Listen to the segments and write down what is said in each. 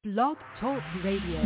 Blog Talk Radio.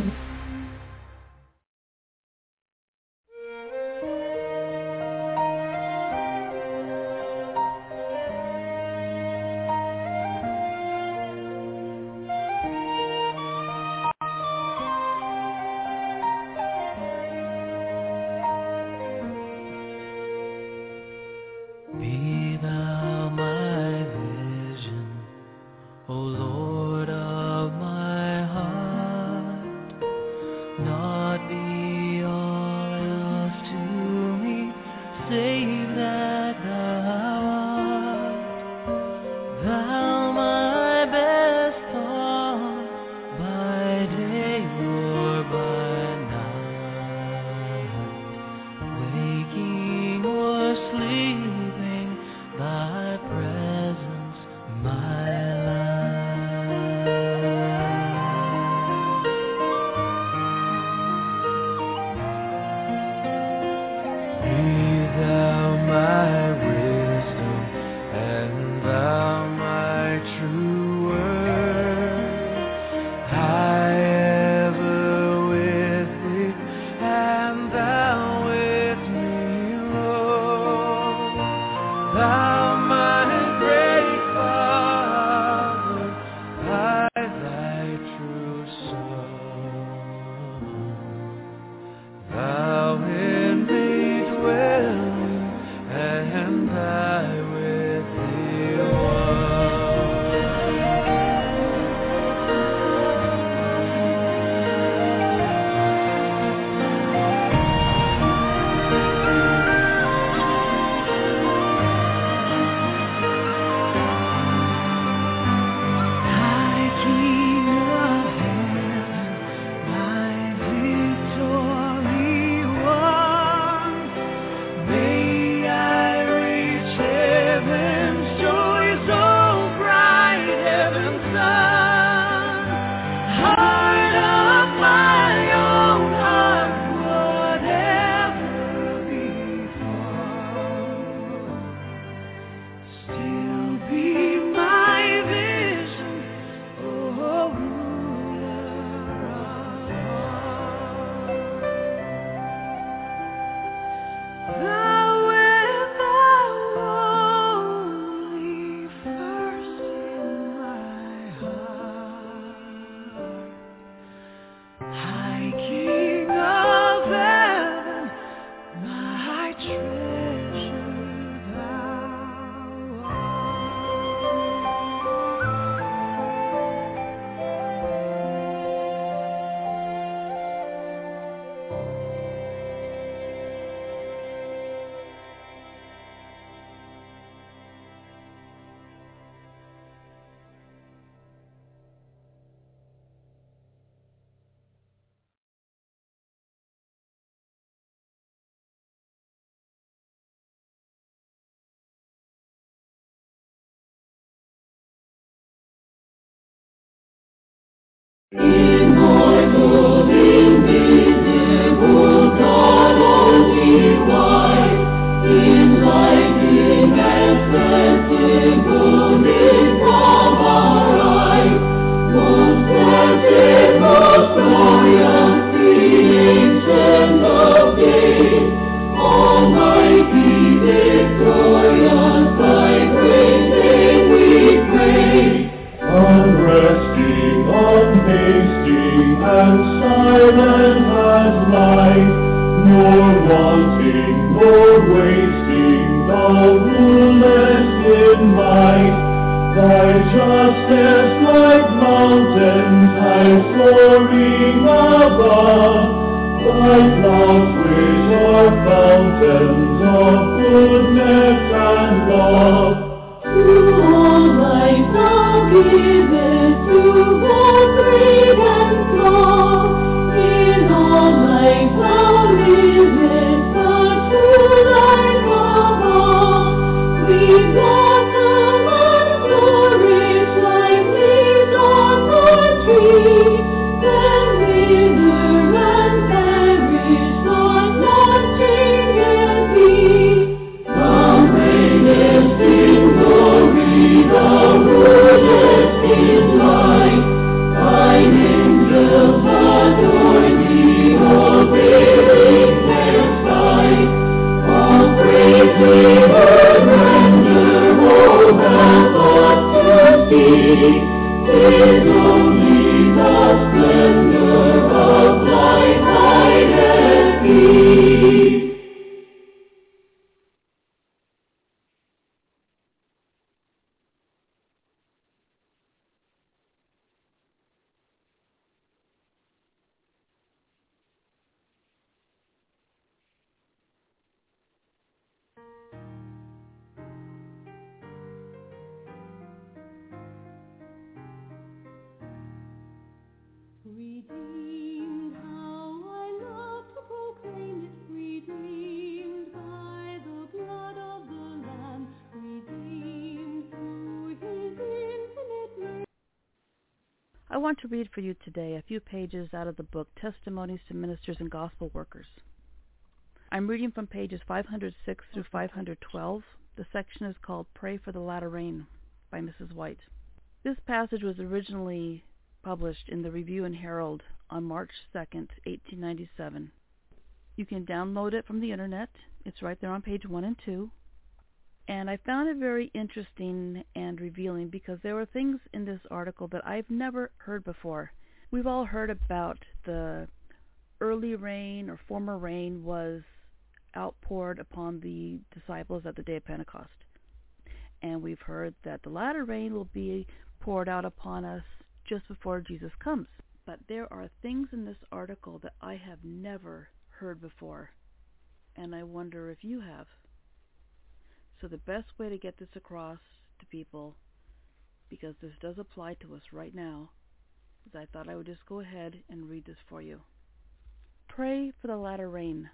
Immortal, invisible, God only wise, enlightening and sensible from our eyes, most blessed, most glorious, the Ancient of Days, Almighty, victorious, thy great name we praise. Unresting, unhasting, and silent as light, nor wanting, nor wasting, thou rulest in might. Thy justice like mountains, high soaring above, thy clouds which are fountains of goodness and love. To all life thou givest, to both great and small. In all life thou livest, the true life of all. We blossom and flourish like leaves on the tree, then wither and perish, but not change and be. Thou reignest in glory, thou rulest in light. Redeemed, how I love to proclaim it, redeemed by the blood of the Lamb, redeemed through his infinite mercy. I want to read for you today a few pages out of the book Testimonies to Ministers and Gospel Workers. I'm reading from pages 506 through 512. The section is called Pray for the Latter Rain by Mrs. White. This passage was originally published in the Review and Herald on March 2nd, 1897. You can download it from the internet. It's right there on page 1 and 2. And I found it very interesting and revealing because there were things in this article that I've never heard before. We've all heard about the early rain or former rain was outpoured upon the disciples at the day of Pentecost. And we've heard that the latter rain will be poured out upon us just before Jesus comes. But there are things in this article that I have never heard before, and I wonder if you have. So the best way to get this across to people, because this does apply to us right now, is I thought I would just go ahead and read this for you. Pray for the latter rain.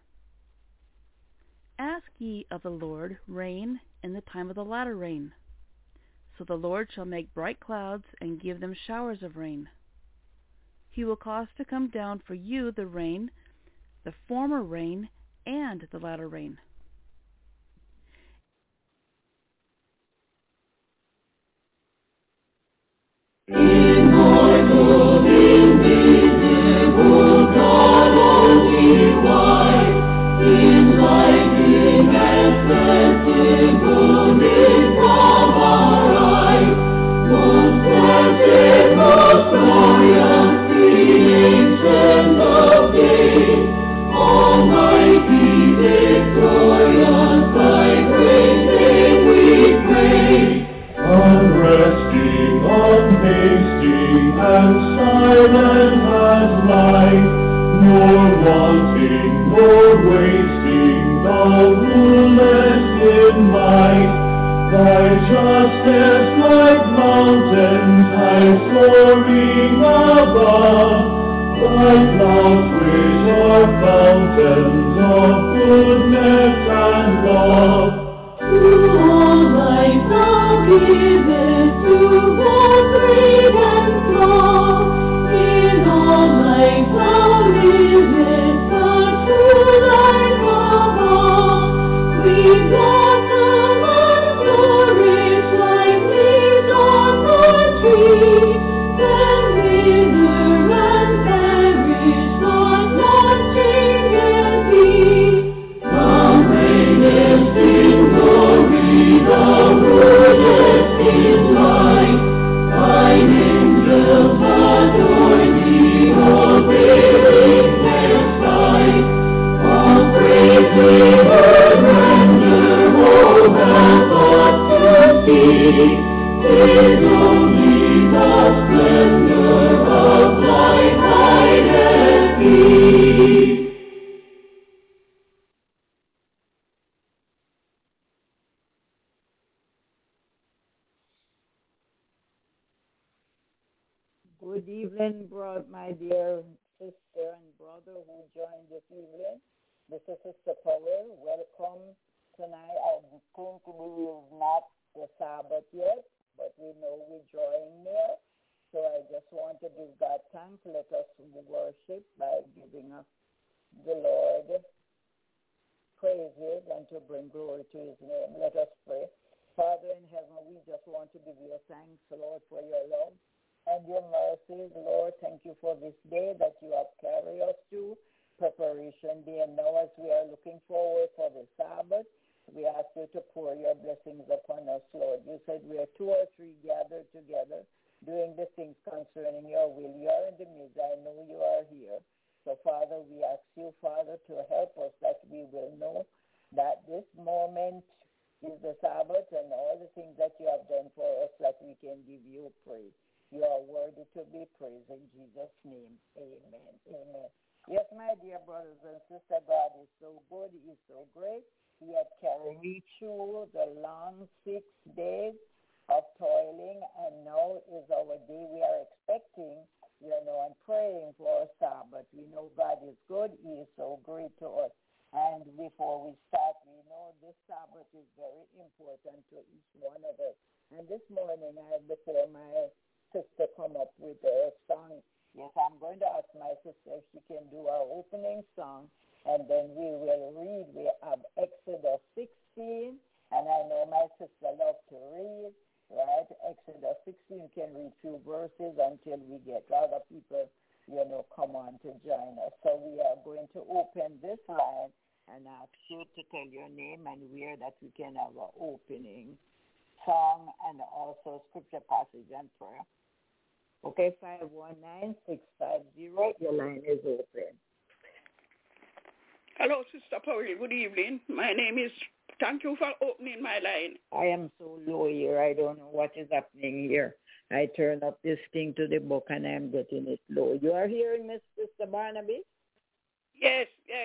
Ask ye of the Lord rain in the time of the latter rain. So the Lord shall make bright clouds and give them showers of rain. He will cause to come down for you the rain, the former rain, and the latter rain. Immortal, invisible, God only wise, enlightening, accessible, is from our eyes. Most blessed, most glorious, the Ancient of Days, Almighty, victorious, thy great name we praise. Unresting, unhasting, and silent as light, nor wanting, nor wasting, thou rulest in might. Thy justice like mountains, high soaring above, thy clouds which are fountains of goodness and love. To all life thou givest, to both great and small. In all life thou livest, the true life of all. We blossom and flourish like leaves on the tree, then wither and perish, but not changes thee. Thou reignest in glory, thou rulest in light. Thine angels adore thee, obeying their sight. All praise we heard render, all have thought to see, is only the splendor of thy majesty. Good evening, my dear sister and brother who joined this evening. This is Sister Powell. Welcome tonight. I think we is not the Sabbath yet, but we know we're drawing near. So I just want to give God thanks. Let us worship by giving us the Lord praises and to bring glory to his name. Let us pray. Father in heaven, we just want to give you thanks, Lord, for your love and your mercies. Lord, thank you for this day that you have carried us to, preparation day. And now as we are looking forward for the Sabbath, we ask you to pour your blessings upon us, Lord. You said we are 2 or 3 gathered together doing the things concerning your will. You are in the midst. I know you are here. So, Father, we ask you, Father, to help us that we will know that this moment is the Sabbath and all the things that you have done for us, that we can give you praise. You are worthy to be praised in Jesus' name. Amen. Amen. Yes, my dear brothers and sisters, God is so good. He is so great. He had carried me through the long 6 days of toiling, and now is our day. We are expecting, on praying for Sabbath. We know God is good. He is so great to us. And before we start, we know this Sabbath is very important to each one of us. And this morning, before my sister come up with a song, yes, I'm going to ask my sister if she can do our opening song, and then we will read. We have Exodus 16, and I know my sister loves to read, right? Exodus 16 can read 2 verses until we get other people, come on to join us. So we are going to open this line and ask you to tell your name and where that we can have an opening song and also scripture passage and prayer. Okay, 519-650, your line is open. Hello, Sister Pauli. Good evening. My name is, thank you for opening my line. I am so low here. I don't know what is happening here. I turn up this thing to the book and I'm getting it low. You are hearing me, Sister Barnaby? Yes.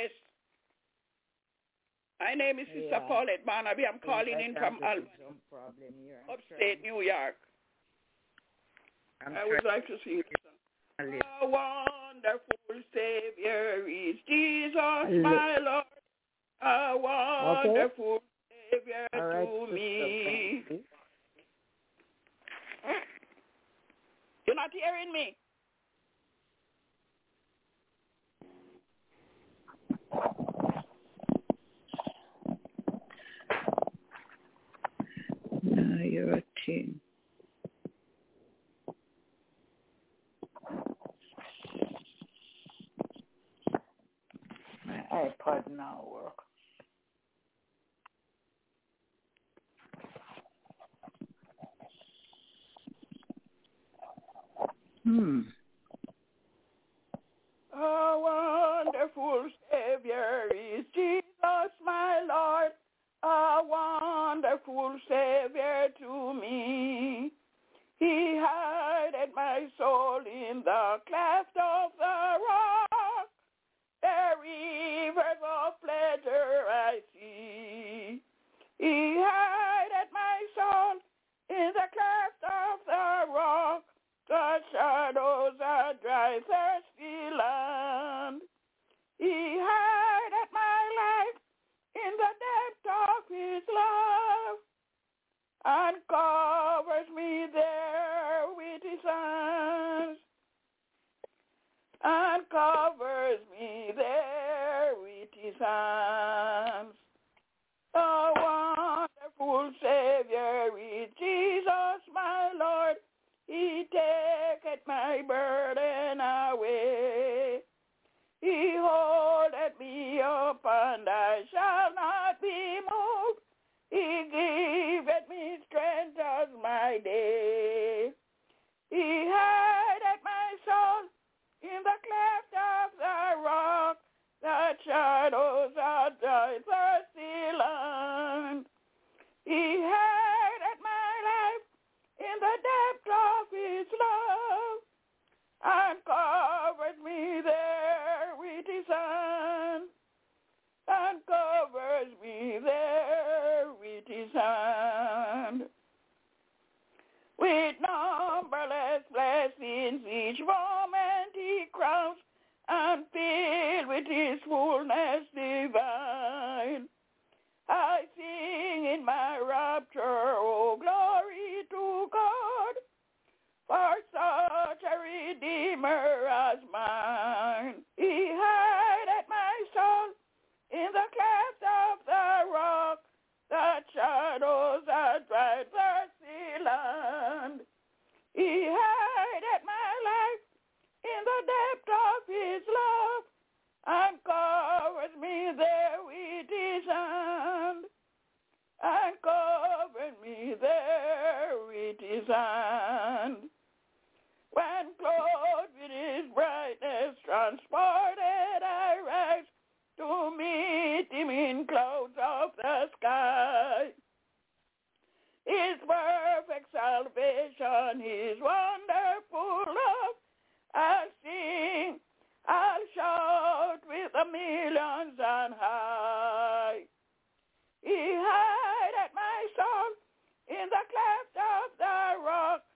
My name is Sister Paulette Barnaby. I'm calling in from Albany, upstate New York. I would like to sing a song. A wonderful Savior is Jesus, my Lord. A wonderful Savior to me. You're not hearing me? No, you're a teen. My iPod now work. A wonderful Savior is Jesus, my Lord. A wonderful Savior to me. He hideth my soul in the cleft of the rock. The rivers of pleasure I see. He hideth my soul in the cleft of the rock. The shadows are dry, thirsty land. He hideth my life in the depth of his love and covers me there with his hands. And covers me there with his hands. The wonderful Savior is Jesus, my Lord. He taketh my burden away. He holdeth me up and I shall not be moved. He giveth me strength as my day. He hideth my soul in the cleft of the rock. The shadows of the thirsty land. He hideth my life in the depth of his love and covers me there with his hand. And covers me there with his hand. With numberless blessings each moment he crowns and filled with his fullness divine. I sing in my rapture, oh glory to God, for such a Redeemer as mine. He hideth my soul in the cleft of the rock, the shadows of dry thirsty land. He hideth my life in the depth of his love and covers me there with his hand. And covers me there with his hand. When clothed with his brightness transported I rise to meet him in clouds of the sky. His perfect salvation, his wonderful love, I'll sing, I'll shout with the millions on high. He hideth my soul in the cleft of the rock,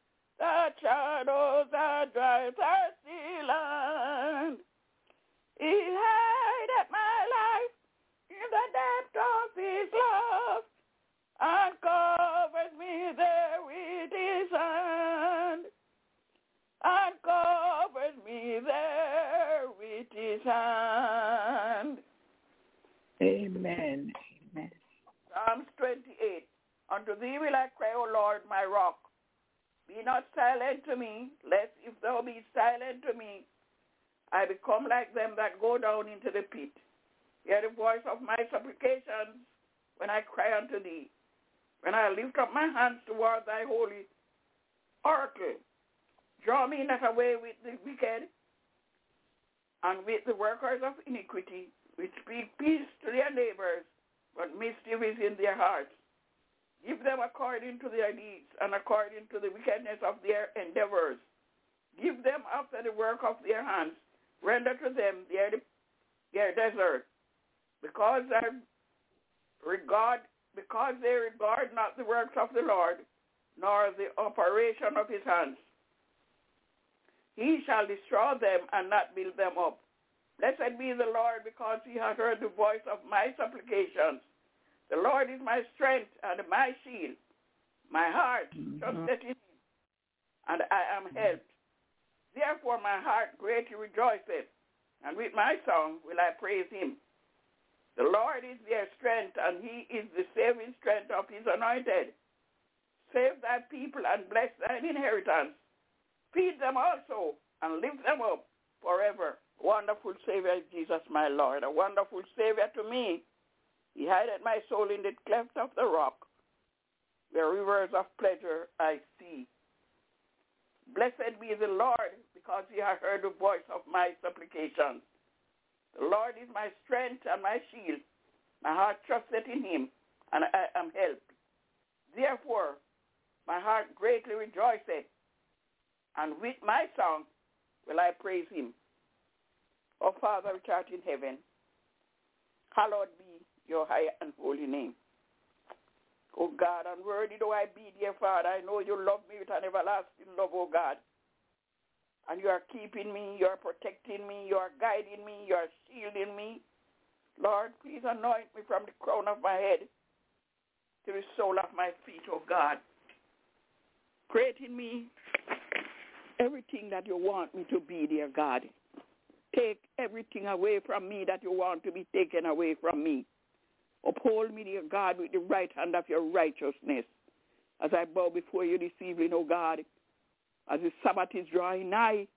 his hand. Amen. Amen. Psalms 28. Unto thee will I cry, O Lord, my rock. Be not silent to me, lest if thou be silent to me, I become like them that go down into the pit. Hear the voice of my supplications when I cry unto thee. When I lift up my hands toward thy holy oracle, draw me not away with the wicked and with the workers of iniquity, which speak peace to their neighbors, but mischief is in their hearts. Give them according to their deeds and according to the wickedness of their endeavors. Give them after the work of their hands. Render to them their desert, because they regard not the works of the Lord, nor the operation of his hands. He shall destroy them and not build them up. Blessed be the Lord, because he has heard the voice of my supplications. The Lord is my strength and my shield. My heart trusted in him, and I am helped. Therefore my heart greatly rejoiceth, and with my song will I praise him. The Lord is their strength, and he is the saving strength of his anointed. Save thy people and bless thine inheritance. Feed them also, and lift them up forever. Wonderful Savior Jesus, my Lord, a wonderful Savior to me. He hideth my soul in the cleft of the rock, where rivers of pleasure I see. Blessed be the Lord, because he hath heard the voice of my supplications. The Lord is my strength and my shield. My heart trusteth in him, and I am helped. Therefore my heart greatly rejoiceth, and with my song will I praise him. O Father which art in heaven, hallowed be your high and holy name. O God, unworthy though I be, dear Father, I know you love me with an everlasting love, O God. And you are keeping me, you are protecting me, you are guiding me, you are shielding me. Lord, please anoint me from the crown of my head to the sole of my feet, O God. Create in me everything that you want me to be, dear God. Take everything away from me that you want to be taken away from me. Uphold me, dear God, with the right hand of your righteousness. As I bow before you this evening, O God, as the Sabbath is drawing nigh,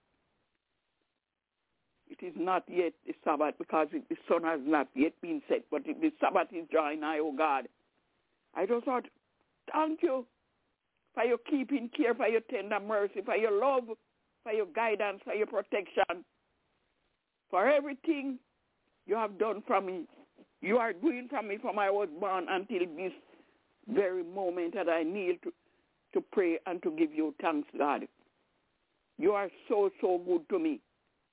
it is not yet the Sabbath because the sun has not yet been set, but the Sabbath is drawing nigh, O God. I just want to thank you for your keeping care, for your tender mercy, for your love, for your guidance, for your protection, for everything you have done for me. You are doing for me from I was born until this very moment that I kneel to pray and to give you thanks, God. You are so, so good to me.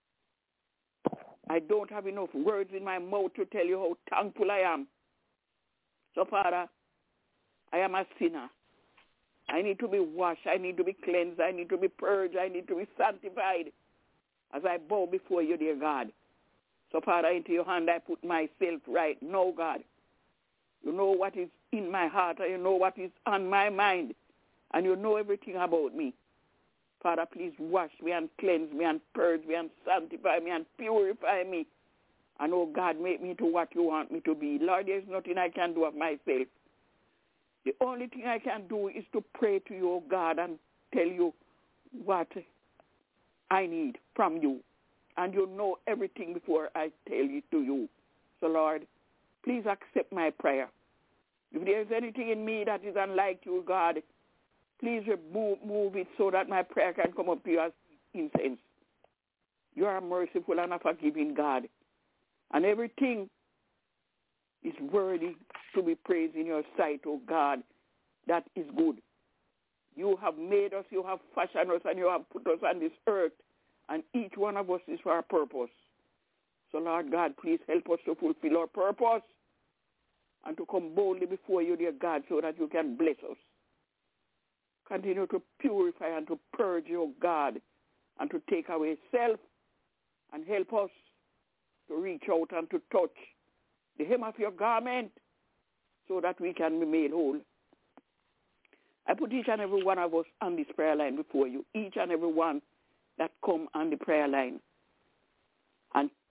I don't have enough words in my mouth to tell you how thankful I am. So, Father, I am a sinner. I need to be washed. I need to be cleansed. I need to be purged. I need to be sanctified as I bow before you, dear God. So, Father, into your hand I put myself right now, God. You know what is in my heart, and you know what is on my mind, and you know everything about me. Father, please wash me and cleanse me and purge me and sanctify me and purify me. And, oh, God, make me to what you want me to be. Lord, there's nothing I can do of myself. The only thing I can do is to pray to you, oh, God, and tell you what I need from you. And you know everything before I tell it to you. So, Lord, please accept my prayer. If there's anything in me that is unlike you, God, please move it so that my prayer can come up to you as incense. You are merciful and a forgiving God. And everything is worthy to be praised in your sight, oh God. That is good. You have made us, you have fashioned us, and you have put us on this earth. And each one of us is for a purpose. So, Lord God, please help us to fulfill our purpose and to come boldly before you, dear God, so that you can bless us. Continue to purify and to purge, oh God, and to take away self and help us to reach out and to touch the hem of your garment so that we can be made whole. I put each and every one of us on this prayer line before you, each and every one that come on the prayer line. And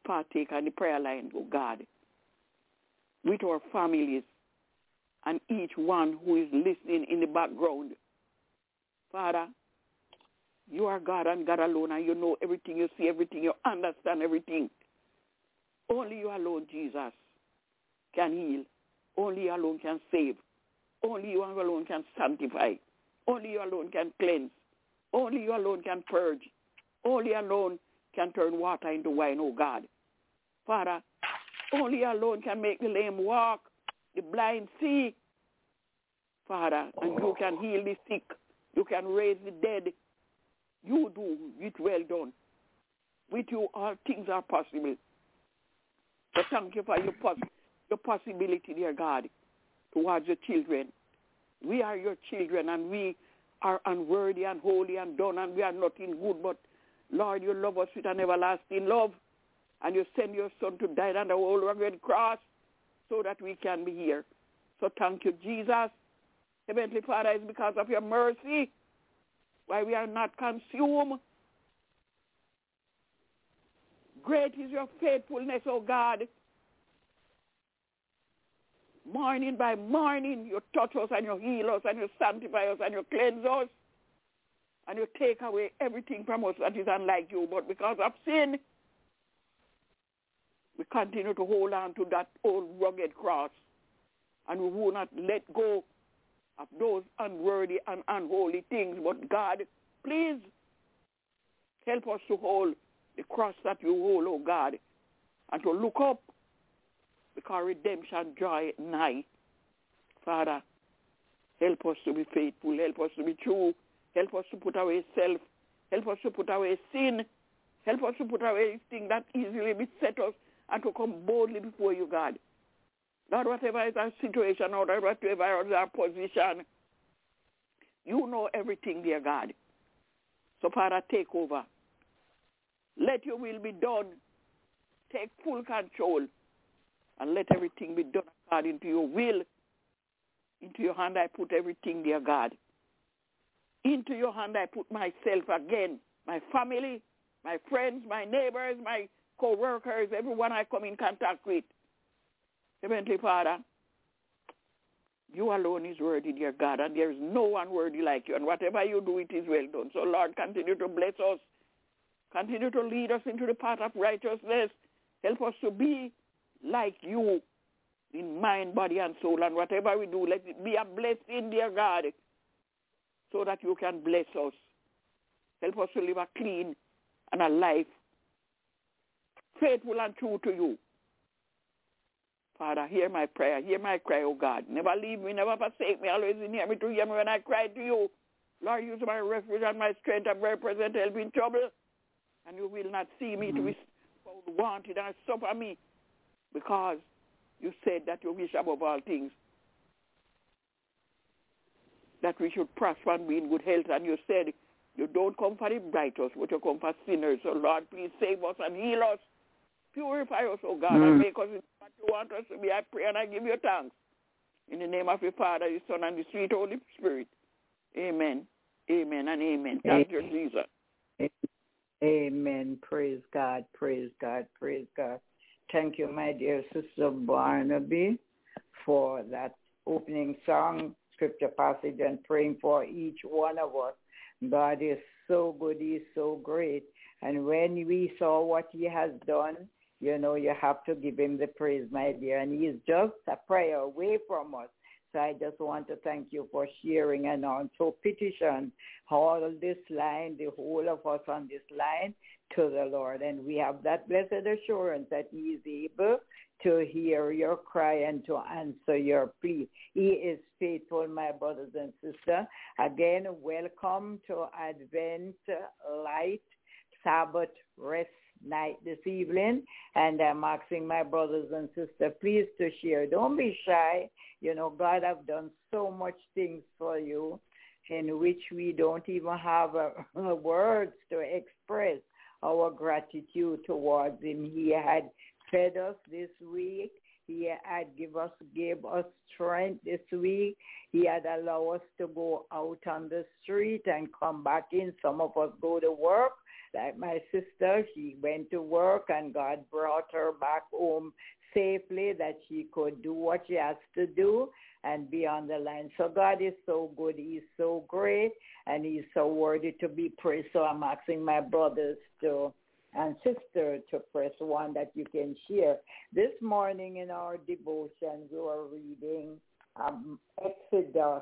partake on the prayer line, oh God, with our families and each one who is listening in the background. Father, you are God and God alone, and you know everything, you see everything, you understand everything. Only you alone, Jesus, can heal. Only you alone can save. Only you alone can sanctify. Only you alone can cleanse. Only you alone can purge. Only you alone can turn water into wine, oh God. Father, only you alone can make the lame walk, the blind see. Father, and you can heal the sick. You can raise the dead. You do it well done. With you, all things are possible. So thank you for your possibility, dear God, towards your children. We are your children, and we are unworthy and holy and done, and we are nothing good. But, Lord, you love us with an everlasting love, and you send your Son to die on the old rugged cross so that we can be here. So thank you, Jesus. Heavenly Father, it's because of your mercy why we are not consumed. Great is your faithfulness, O God. Morning by morning, you touch us and you heal us and you sanctify us and you cleanse us and you take away everything from us that is unlike you. But because of sin, we continue to hold on to that old rugged cross, and we will not let go of those unworthy and unholy things. But God, please help us to hold the cross that you hold, oh God, and to look up, because redemption joy nigh. Father, help us to be faithful, help us to be true, help us to put away self, help us to put away sin, help us to put away things that easily beset us, and to come boldly before you, God. Lord, whatever is our situation or whatever is our position, you know everything, dear God. So, Father, take over. Let your will be done. Take full control. And let everything be done according to your will. Into your hand I put everything, dear God. Into your hand I put myself again, my family, my friends, my neighbors, my co-workers, everyone I come in contact with. Heavenly Father, you alone is worthy, dear God, and there is no one worthy like you. And whatever you do, it is well done. So, Lord, continue to bless us. Continue to lead us into the path of righteousness. Help us to be like you in mind, body, and soul. And whatever we do, let it be a blessing, dear God, so that you can bless us. Help us to live a clean and a life faithful and true to you. Father, hear my prayer, hear my cry, oh God. Never leave me, never forsake me, always near me to hear me when I cry to you. Lord, use my refuge and my strength and very present help in trouble. And you will not see me to be wanted and suffer me, because you said that you wish above all things that we should prosper and be in good health. And you said you don't come for the righteous, but you come for sinners. So, Lord, please save us and heal us. Purify us, oh God, and make us what you want us to be. I pray and I give you thanks. In the name of your Father, your Son, and the sweet Holy Spirit. Amen. Amen and amen. Thank you, Jesus. Amen. Praise God. Praise God. Praise God. Thank you, my dear Sister Barnaby, for that opening song, scripture passage, and praying for each one of us. God is so good. He is so great. And when we saw what he has done, you know, you have to give him the praise, my dear. And he is just a prayer away from us. So I just want to thank you for sharing and also petition all this line, the whole of us on this line, to the Lord. And we have that blessed assurance that he is able to hear your cry and to answer your plea. He is faithful, my brothers and sisters. Again, welcome to Advent Light Sabbath Rest Night this evening, and I'm asking my brothers and sisters, please to share. Don't be shy. You know, God have done so much things for you in which we don't even have words to express our gratitude towards him. He had fed us this week. He had gave us strength this week. He had allowed us to go out on the street and come back in. Some of us go to work my sister, she went to work and God brought her back home safely that she could do what she has to do and be on the line. So God is so good. He's so great, and he's so worthy to be praised. So I'm asking my brothers and sister to press one that you can share. This morning in our devotion, we were reading Exodus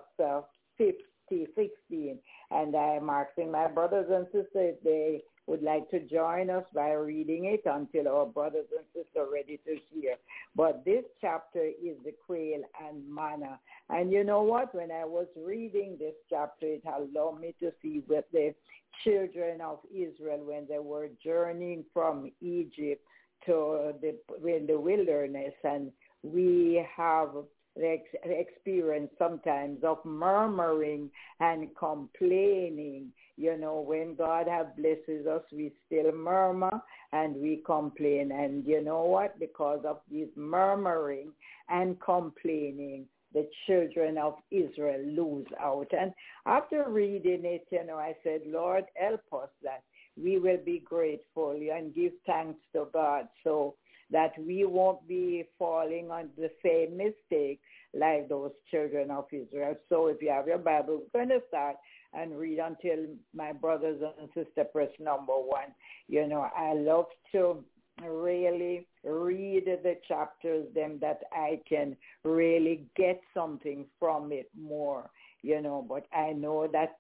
16, and I'm asking my brothers and sisters if they would like to join us by reading it until our brothers and sisters are ready to share. But this chapter is the quail and manna. And you know what? When I was reading this chapter, it allowed me to see with the children of Israel when they were journeying from Egypt to in the wilderness. And we have the experience sometimes of murmuring and complaining. You know, when God has blesses us, we still murmur and we complain. And you know what? Because of this murmuring and complaining, the children of Israel lose out. And after reading it, you know, I said, Lord, help us that we will be grateful and give thanks to God so that we won't be falling on the same mistake like those children of Israel. So if you have your Bible, we're going to start and read until my brothers and sisters press number 1. You know, I love to really read the chapters, them that I can really get something from it more, you know, but I know that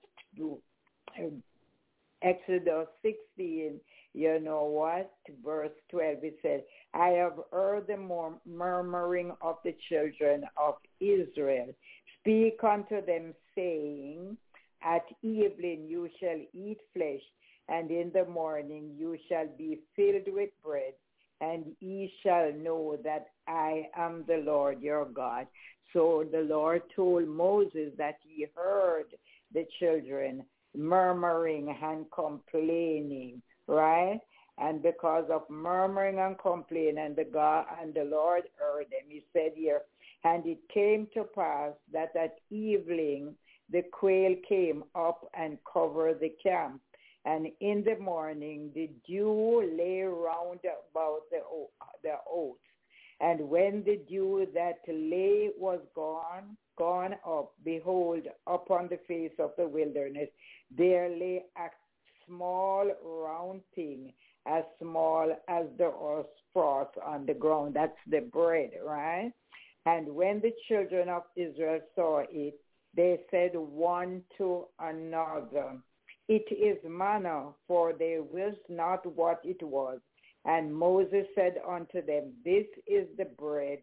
Exodus 16, you know what, verse 12, it says, I have heard the murmuring of the children of Israel. Speak unto them, saying, at evening you shall eat flesh, and in the morning you shall be filled with bread, and ye shall know that I am the Lord your God. So the Lord told Moses that he heard the children murmuring and complaining, right? And because of murmuring and complaining, the Lord heard them. He said here, and it came to pass that at evening the quail came up and covered the camp. And in the morning the dew lay round about the oats. And when the dew that lay was gone up, behold, upon the face of the wilderness, there lay a small round thing, as small as the earth's frost on the ground. That's the bread, right? And when the children of Israel saw it, they said one to another, it is manna, for they wist not what it was. And Moses said unto them, this is the bread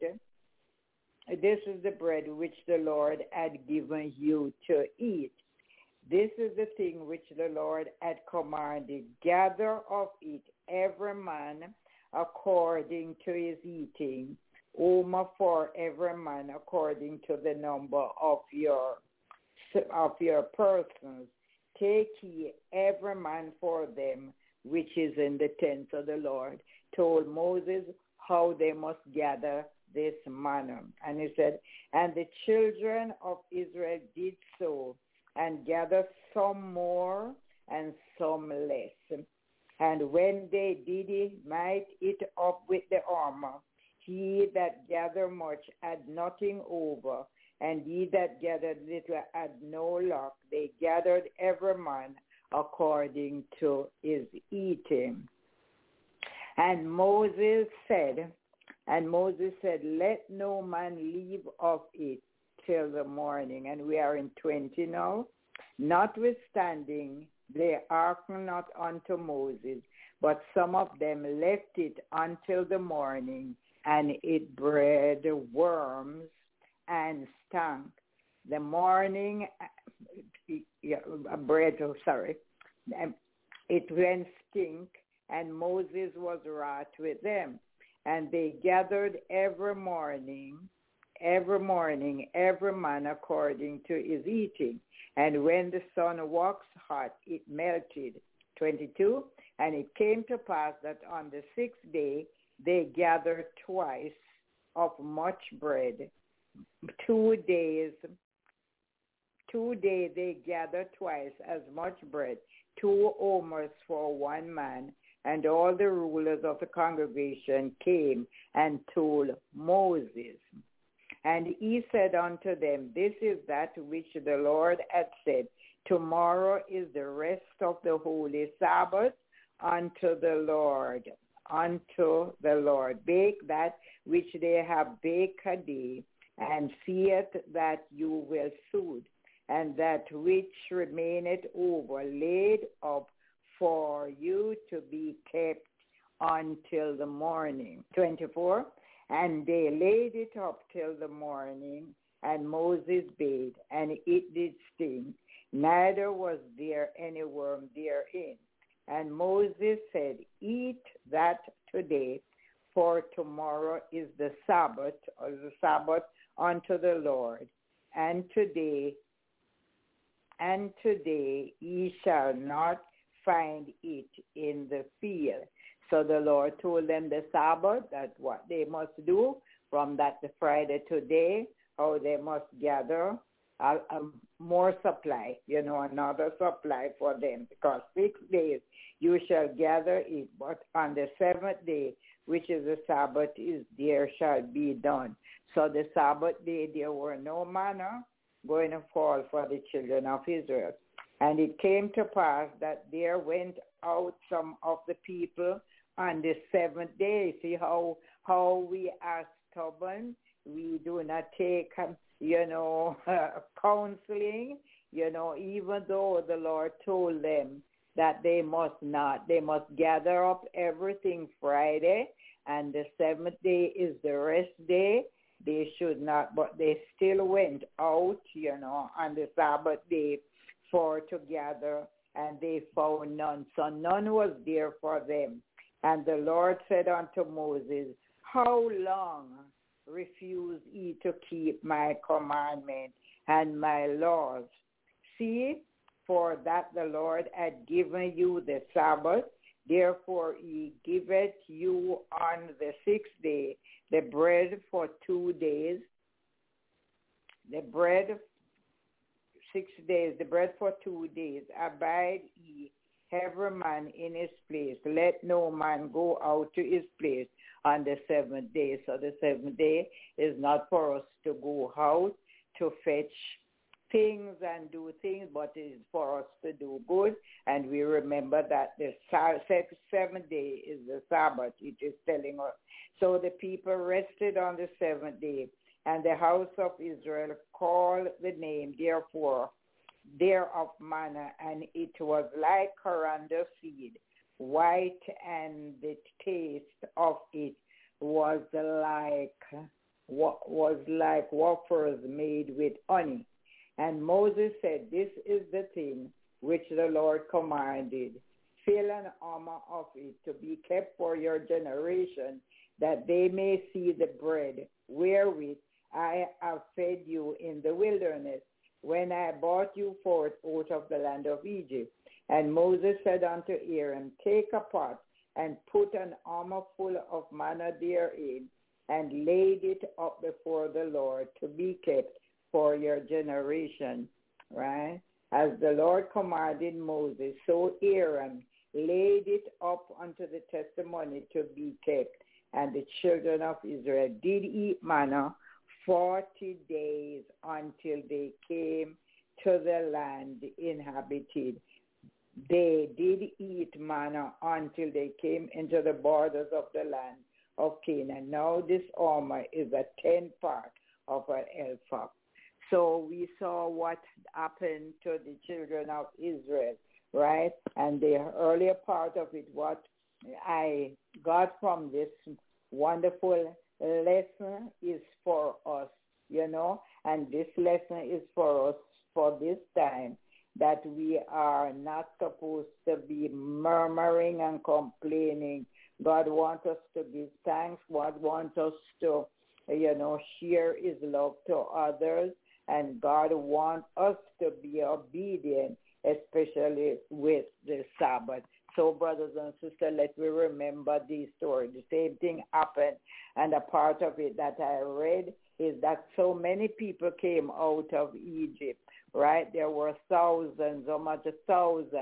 which the Lord had given you to eat. This is the thing which the Lord had commanded. Gather of it every man according to his eating, omer for every man according to the number of your persons. Take ye every man for them which is in the tent. So the Lord told Moses how they must gather this manna. And he said, and the children of Israel did so, and gathered some more and some less. And when they did mite it up with the armor, he that gathered much had nothing over, and he that gathered little had no lack. They gathered every man according to his eating. And Moses said, let no man leave of it till the morning. And we are in 20 now. Notwithstanding, they hearkened not unto Moses, but some of them left it until the morning, and it bred worms and stank. The morning, it went stink, and Moses was wroth with them. And they gathered every morning, every man according to his eating. And when the sun waxed hot, it melted. 22, and it came to pass that on the 6th day they gathered twice of much bread. 2 days they gathered twice as much bread. 2 omers for 1 man. And all the rulers of the congregation came and told Moses. And he said unto them, this is that which the Lord had said. Tomorrow is the rest of the holy Sabbath unto the Lord. Unto the Lord. Bake that which they have baked a day, and see it that you will soothe, and that which remaineth over laid up for you to be kept until the morning. 24. And they laid it up till the morning, and Moses bade, and it did stink, neither was there any worm therein. And Moses said, eat that today, for tomorrow is the Sabbath, or the Sabbath unto the Lord. And today ye shall not find it in the field. So the Lord told them the Sabbath, that's what they must do from that the Friday today, how they must gather more supply, another supply for them, because 6 days you shall gather it, but on the 7th day, which is the Sabbath, there shall be done. So the Sabbath day there were no manna going to fall for the children of Israel. And it came to pass that there went out some of the people on the 7th day. See how we are stubborn. We do not take, counseling, even though the Lord told them that they must gather up everything Friday, and the 7th day is the rest day. They should not, but they still went out, on the Sabbath day to gather, and they found none. So none was there for them. And the Lord said unto Moses, how long refuse ye to keep my commandment and my laws? See, for that the Lord had given you the Sabbath, therefore he giveth you on the 6th day the bread for 2 days, the bread 6 days, the bread for 2 days. Abide ye every man in his place. Let no man go out to his place on the 7th day. So the 7th day is not for us to go out to fetch things and do things, but it is for us to do good. And we remember that the 7th day is the Sabbath, it is telling us. So the people rested on the 7th day, and the house of Israel called the name, therefore, thereof manna, and it was like coriander seed, white, and the taste of it was like wafers made with honey. And Moses said, this is the thing which the Lord commanded. Fill an armor of it to be kept for your generation, that they may see the bread wherewith I have fed you in the wilderness, when I brought you forth out of the land of Egypt. And Moses said unto Aaron, take a pot, and put an armor full of manna therein, and laid it up before the Lord to be kept for your generation. Right? As the Lord commanded Moses, so Aaron laid it up unto the testimony to be kept. And the children of Israel did eat manna 40 days until they came to the land inhabited. They did eat manna until they came into the borders of the land of Canaan. Now this armor is a 10th part of an ephah. So we saw what happened to the children of Israel, right? And the earlier part of it, what I got from this wonderful lesson is for us, and this lesson is for us for this time, that we are not supposed to be murmuring and complaining. God wants us to give thanks. God wants us to, share his love to others, and God wants us to be obedient, especially with the Sabbath. So, brothers and sisters, let me remember these stories. The same thing happened, and a part of it that I read is that so many people came out of Egypt, right? There were thousands, so much 1,000,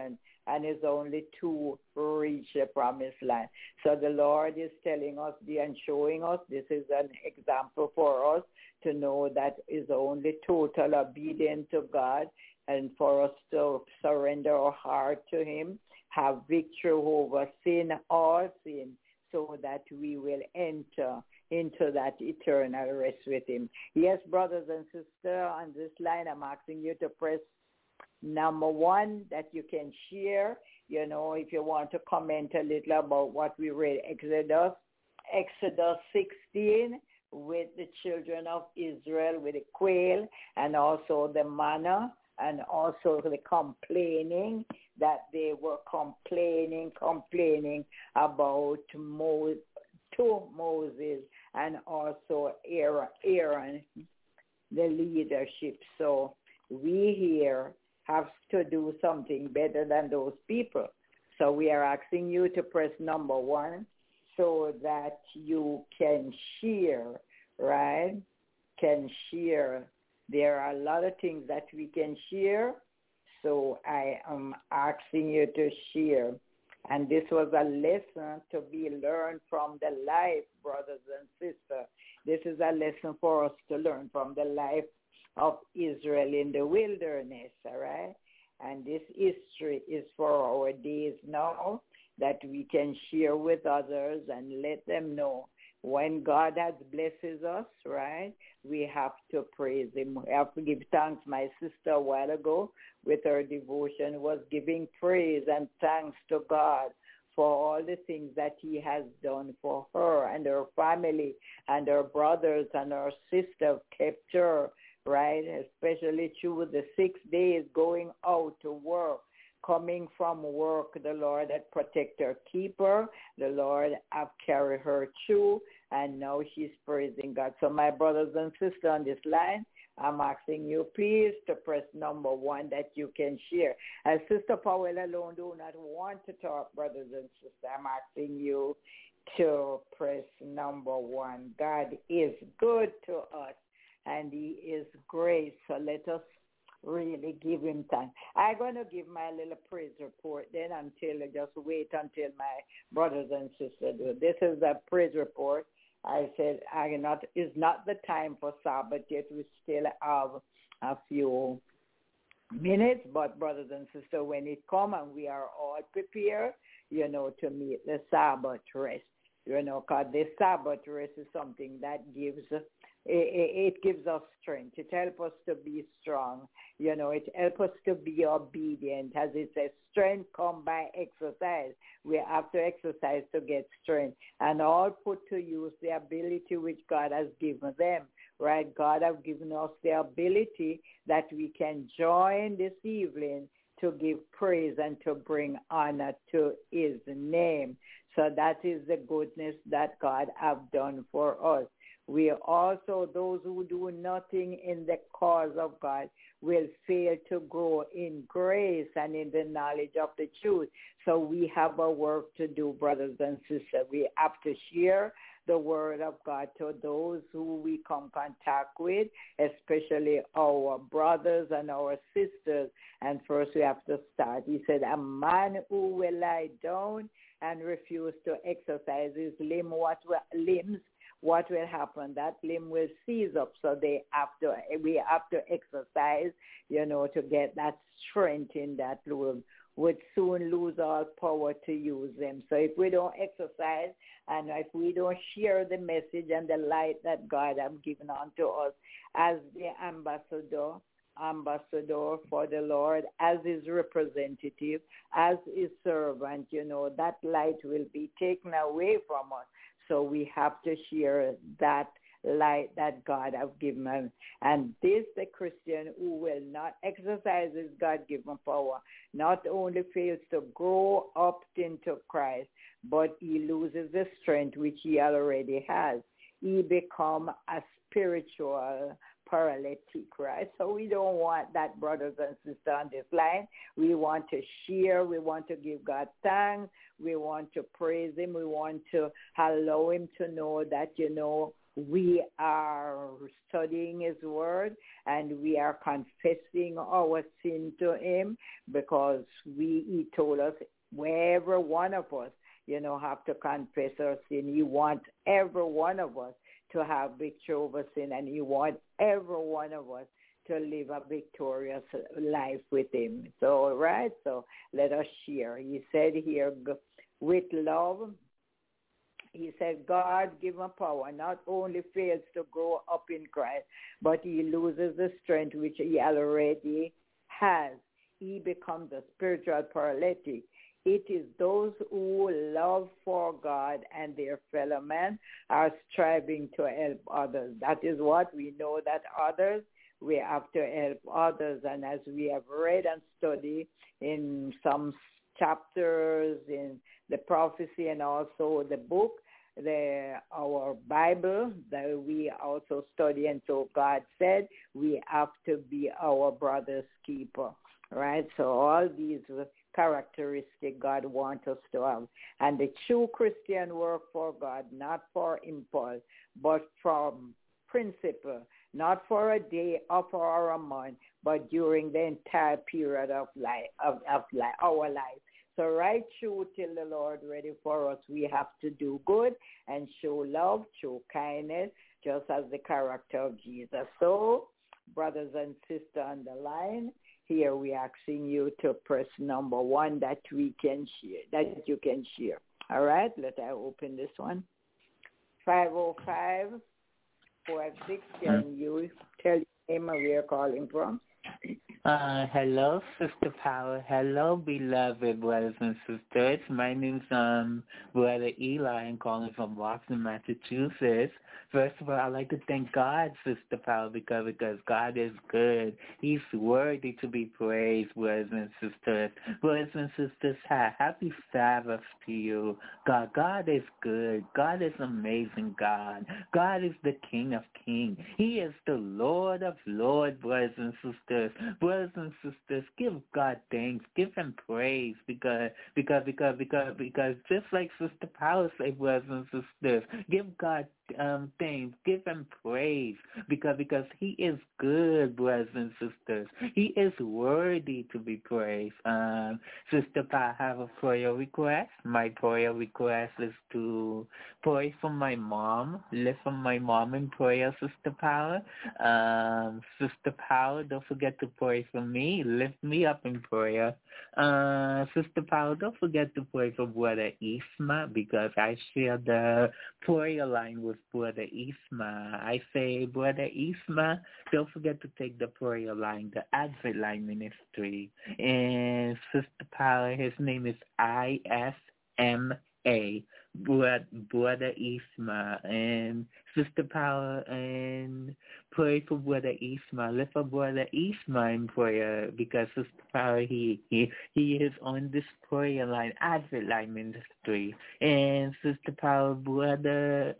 and it's only two reach the promised land. So the Lord is telling us and showing us this is an example for us to know that is only total obedience to God, and for us to surrender our heart to him, have victory over sin, all sin, so that we will enter into that eternal rest with him. Yes, brothers and sisters, on this line, I'm asking you to press number 1 that you can share. You know, if you want to comment a little about what we read, Exodus 16, with the children of Israel, with the quail, and also the manna, and also the complaining, that they were complaining about to Moses, and also Aaron, the leadership. So we here have to do something better than those people. So we are asking you to press number 1 so that you can share, right? Can share. There are a lot of things that we can share. So I am asking you to share. And this was a lesson to be learned from the life, brothers and sisters. This is a lesson for us to learn from the life of Israel in the wilderness, all right? And this history is for our days now that we can share with others and let them know when God has blesses us, right? We have to praise him. We have to give thanks. My sister a while ago with her devotion was giving praise and thanks to God for all the things that he has done for her and her family and her brothers and her sister, kept her, right? Especially through the 6 days going out to work. Coming from work, the Lord had protect her, keep her. The Lord have carried her through, and now she's praising God. So my brothers and sisters on this line, I'm asking you please to press number 1 that you can share. As Sister Powell alone do not want to talk, brothers and sisters, I'm asking you to press number 1. God is good to us, and he is great. So let us really give him thanks. I'm going to give my little praise report then just wait until my brothers and sisters do. This is the praise report. I said it's not the time for Sabbath yet. We still have a few minutes, but brothers and sisters, when it comes and we are all prepared, to meet the Sabbath rest, because the Sabbath rest is something that gives it gives us strength. It helps us to be strong. It helps us to be obedient. As it says, strength comes by exercise. We have to exercise to get strength. And all put to use the ability which God has given them. Right? God has given us the ability that we can join this evening to give praise and to bring honor to his name. So that is the goodness that God has done for us. We also, those who do nothing in the cause of God, will fail to grow in grace and in the knowledge of the truth. So we have a work to do, brothers and sisters. We have to share the word of God to those who we come contact with, especially our brothers and our sisters. And first we have to start. He said, a man who will lie down and refuse to exercise his limbs, what will happen? That limb will seize up. So we have to exercise, to get that strength in that limb. Would soon lose all power to use them. So if we don't exercise and if we don't share the message and the light that God has given unto us as the ambassador for the Lord, as his representative, as his servant, that light will be taken away from us. So we have to share that light that God has given us. And this, the Christian who will not exercise his God-given power, not only fails to grow up into Christ, but he loses the strength which he already has. He becomes a spiritual paralytic, right? So we don't want that, brothers and sisters on this line. We want to share. We want to give God thanks. We want to praise him. We want to allow him to know that, we are studying his word and we are confessing our sin to him, because he told us wherever one of us, have to confess our sin. He wants every one of us to have victory over sin, and he wants every one of us to live a victorious life with him. So, right? So let us share. He said here, with love, he said, God given power not only fails to grow up in Christ, but he loses the strength which he already has. He becomes a spiritual paralytic. It is those who love for God and their fellow men are striving to help others. That is what we know, that others, we have to help others. And as we have read and studied in some chapters in the prophecy and also the book, our Bible that we also study, and so God said we have to be our brother's keeper, right? So all these characteristics God wants us to have. And the true Christian work for God, not for impulse, but from principle, not for a day or for a month, but during the entire period of our life. So right through till the Lord ready for us, we have to do good and show love, show kindness, just as the character of Jesus. So, brothers and sisters on the line, here we are asking you to press number 1 that we can share, that you can share. All right, let I open this one. 505-46, can you tell your name and where you're calling from? Hello, Sister Power. Hello, beloved brothers and sisters. My name's Brother Eli. I'm calling from Boston, Massachusetts. First of all, I'd like to thank God, Sister Power, because God is good. He's worthy to be praised, brothers and sisters. Brothers and sisters, happy Sabbath to you. God is good. God is amazing God. God is the King of Kings. He is the Lord of Lords, brothers and sisters. Brothers and sisters, give God thanks, give him praise, because just like Sister Power said, brothers and sisters, give God thanks, give him praise, because he is good, brothers and sisters. He is worthy to be praised. Sister Power, I have a prayer request. My prayer request is to pray for my mom, lift up my mom in prayer, Sister Power. Sister Power, don't forget to pray for me, lift me up in prayer. Sister Power, don't forget to pray for Brother Isma, because I share the prayer line with Brother Isma. I say, Brother Isma, don't forget to take the prayer line, the Advent Line Ministry. And Sister Power, his name is ISMA, Brother Isma. And Sister Power, and pray for Brother Isma. Lift up Brother Isma in prayer, because Sister Power, he is on this prayer line, Advent Line Ministry. And Sister Power, Brother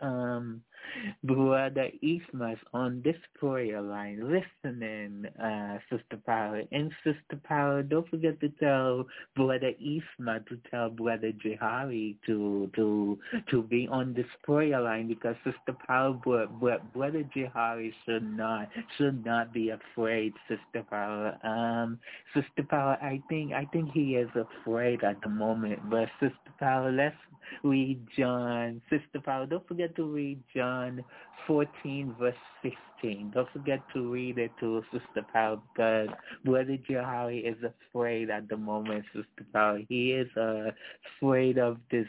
Isma is on this prayer line, listening, Sister Power. And Sister Power, don't forget to tell Brother Isma to tell Brother Jihari to be on this prayer line, because Sister Power, Brother Jihari should not be afraid, Sister Power. Sister Power, I think he is afraid at the moment. But Sister Power, let's read John. Sister Power, don't forget to read John 14, verse 16. Don't forget to read it to Sister Power, because Brother Jihari is afraid at the moment, Sister Power. He is afraid of this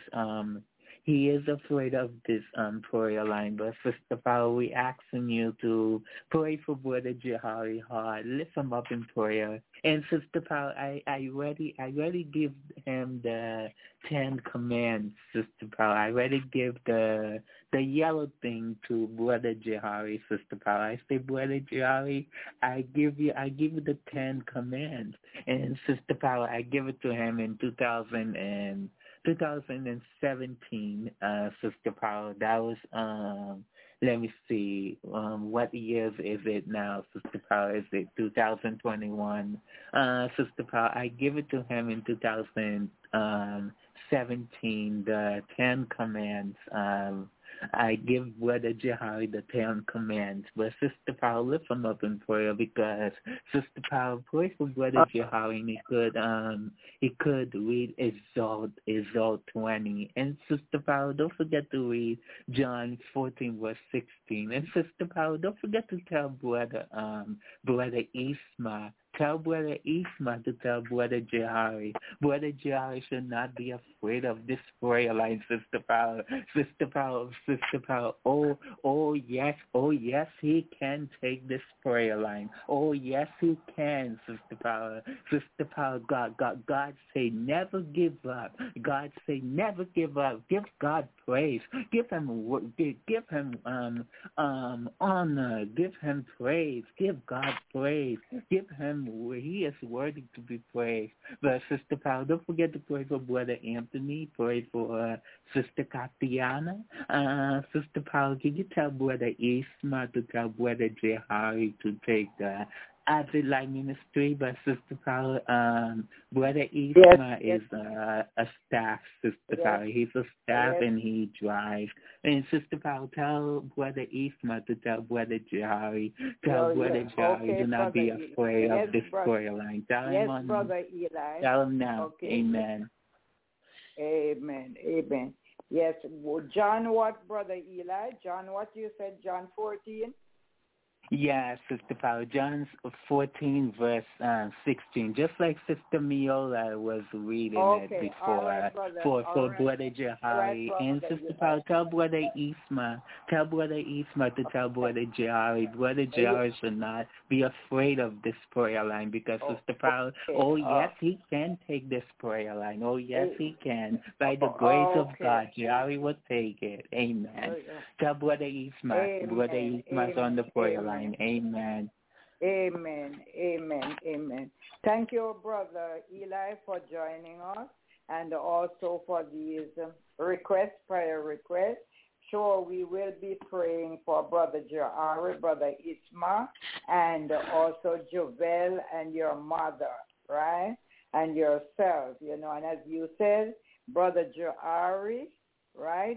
prayer line. But Sister Power, we asking you to pray for Brother Jihari hard. Lift him up in prayer. And Sister Power, I already give him the 10 commands, Sister Power. I already give the yellow thing to Brother Jihari, Sister Power. I say, Brother Jihari, I give you the 10 commands. And Sister Power, I give it to him in 2017, Sister Power. let me see, what years is it now, Sister Power? Is it 2021? Sister Power, I give it to him in 2017, the 10 Commands. I give Brother Jahari the 10 Commands, but Sister Power, lift him up in prayer because Sister Power, pray for Brother Jahari, and he could read Exalt 20. And Sister Power, don't forget to read John 14 verse 16. And Sister Power, don't forget to tell Brother Isma. Tell Brother Isma to tell Brother Jahari. Brother Jahari should not be afraid of this prayer line, Sister Power. Sister Power, Sister Power. Oh yes, he can take this prayer line. Oh yes, he can, Sister Power. Sister Power, God say never give up. God say never give up. Give God praise. Give him honor. Give him praise. Give God praise. Give him. He is worthy to be praised. But Sister Paul, don't forget to pray for Brother Anthony. Pray for Sister Katiana. Sister Paul, can you tell Brother Isma to tell Brother Jahari to take the Avid Light Ministry? But Sister Paul, Brother Isma is a staff, Sister Paul. He's a staff and he drives. And Sister Paul, tell Brother Isma to tell Brother Jahari. Tell Brother Jahari, do not be afraid of this prayer line. Tell him Brother Eli. Tell him now. Okay. Amen. Amen. Yes. John, what, Brother Eli? John, what you said? John 14? Yeah, Sister Paul, John 14, verse 16, just like Sister Miola was reading it before, right, for Brother Jahari. And Sister Paul, tell Brother Isma to tell Brother Jahari. Brother Jahari should not be afraid of this prayer line because Sister Paul, yes, he can take this prayer line. Oh, yes, he can. By the grace of God, Jahari will take it. Amen. Tell Brother Isma. Brother Isma's on the prayer line. Amen. Amen. Thank you, Brother Eli, for joining us and also for these prayer requests. Sure, we will be praying for Brother Jahari, Brother Isma, and also Jovel and your mother, right? And yourself, and as you said, Brother Jahari, right?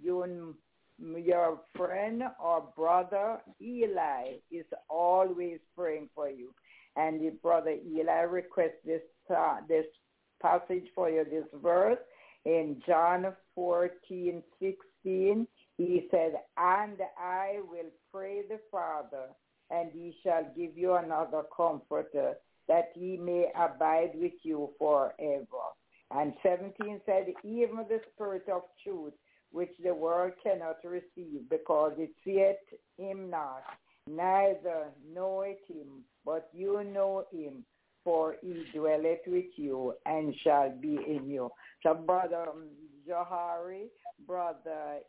Your friend or brother Eli is always praying for you. And your brother Eli requests this passage for you, this verse in John 14:16. He said, "And I will pray the Father, and he shall give you another comforter, that he may abide with you forever." And 17 said, "Even the Spirit of truth, which the world cannot receive, because it seeth him not, neither knoweth him, but you know him, for he dwelleth with you and shall be in you." So Brother Jahari, Brother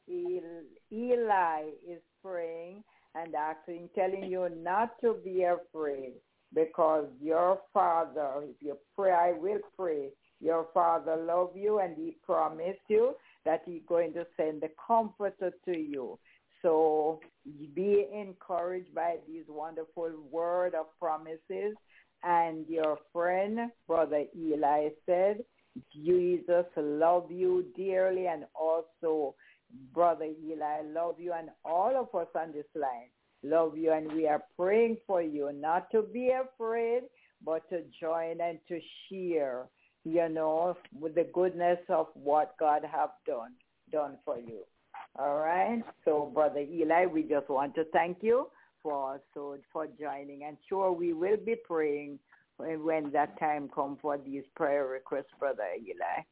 Eli is praying and asking, telling you not to be afraid, because your Father, if you pray, I will pray, your Father loves you, and he promised you that he's going to send the comforter to you. So be encouraged by these wonderful word of promises. And your friend, Brother Eli, said, Jesus love you dearly, and also Brother Eli love you, and all of us on this line love you, and we are praying for you not to be afraid, but to join and to share, with the goodness of what God have done for you. All right. So, Brother Eli, we just want to thank you for joining. And sure, we will be praying when that time comes for these prayer requests, Brother Eli.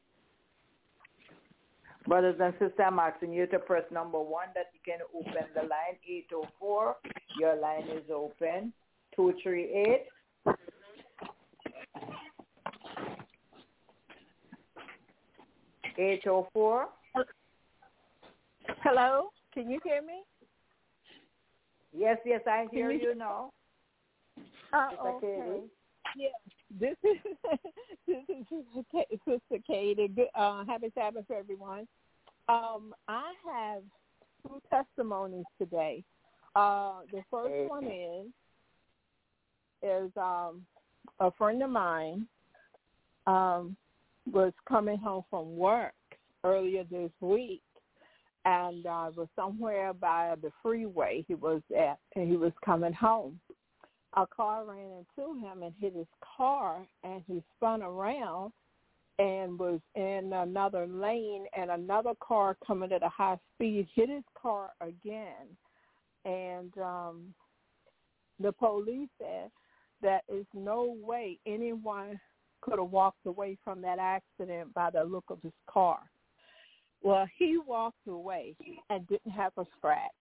Brothers and sisters, I'm asking you to press number 1 that you can open the line, 804. Your line is open. 238. (804). Hello, can you hear me? Yes, I hear you now. Okay. Yeah, this is Sister Katie. Good, happy Sabbath, everyone. I have two testimonies today. The first one is a friend of mine was coming home from work earlier this week, and was somewhere by the freeway he was at, and he was coming home. A car ran into him and hit his car, and he spun around and was in another lane, and another car coming at a high speed hit his car again. And the police said that there's no way anyone could have walked away from that accident by the look of his car. Well, he walked away and didn't have a scratch.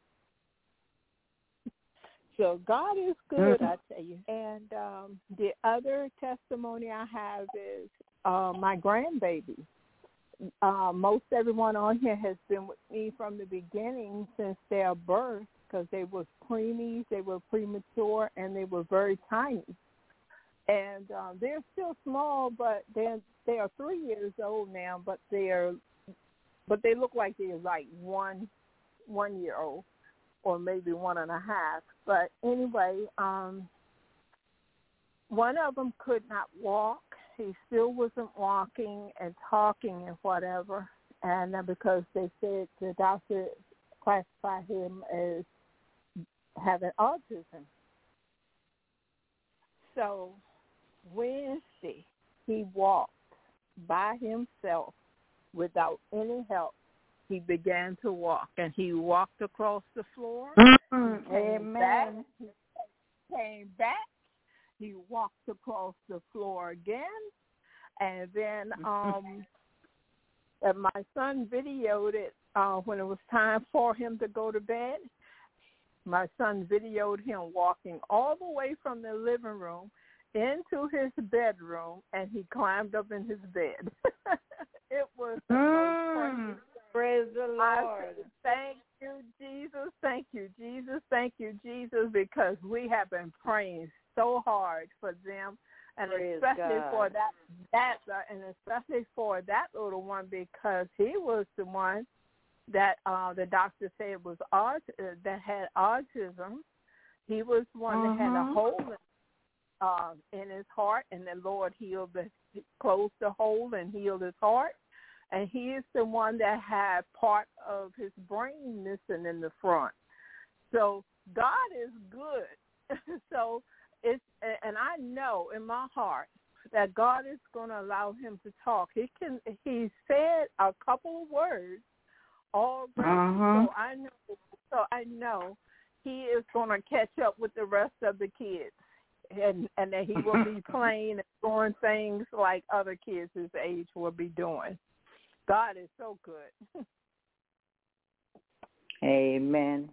So God is good, I tell you. And the other testimony I have is my grandbaby. Most everyone on here has been with me from the beginning since their birth, because they were preemies, they were premature, and they were very tiny. And they're still small, but they are 3 years old now, but they look like they're like 1 year old, or maybe 1.5. But anyway, one of them could not walk. He still wasn't walking and talking and whatever, and because they said the doctor classified him as having autism. So Wednesday, he walked by himself without any help. He began to walk, and he walked across the floor. Amen. Came back. He walked across the floor again, and then and my son videoed it when it was time for him to go to bed. My son videoed him walking all the way from the living room into his bedroom, and he climbed up in his bed. It was the most praise the Lord. I said, thank you, Jesus. Thank you, Jesus. Thank you, Jesus, because we have been praying so hard for them, and praise especially God. for and especially for that little one, because he was the one that the doctor said was that had autism. He was one that had a hole in his heart, and the Lord closed the hole and healed his heart. And he is the one that had part of his brain missing in the front. So God is good. So and I know in my heart that God is going to allow him to talk. He said a couple of words already. So I know he is going to catch up with the rest of the kids, and that he will be playing and doing things like other kids his age will be doing. God is so good. Amen.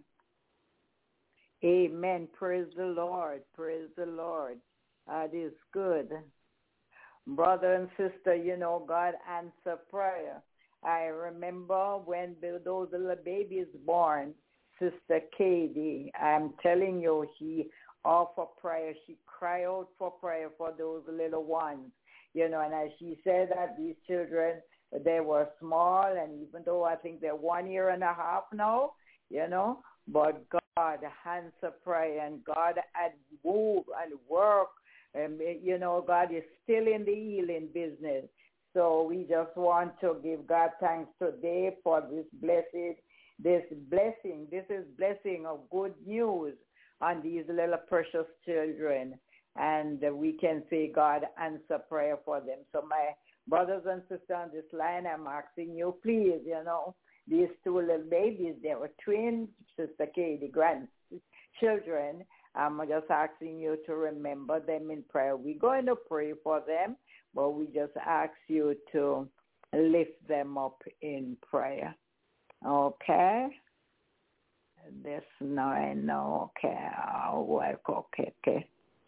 Amen. Praise the Lord. Praise the Lord. God is good. Brother and sister, God answer prayer. I remember when those little babies born, Sister Katie, I'm telling you, she offered prayer. She cried out for prayer for those little ones. And as she said that these children, they were small, and even though I think they're 1.5 years now, but God answered prayer, and God had moved and worked, and God is still in the healing business. So we just want to give God thanks today for this blessing. This is blessing of good news on these little precious children, and we can say God answer prayer for them. So my brothers and sisters on this line, I'm asking you, please, these two little babies, they were twin, Sister Katie, grandchildren. I'm just asking you to remember them in prayer. We're going to pray for them, but we just ask you to lift them up in prayer. Okay? This now I know. Okay. Okay.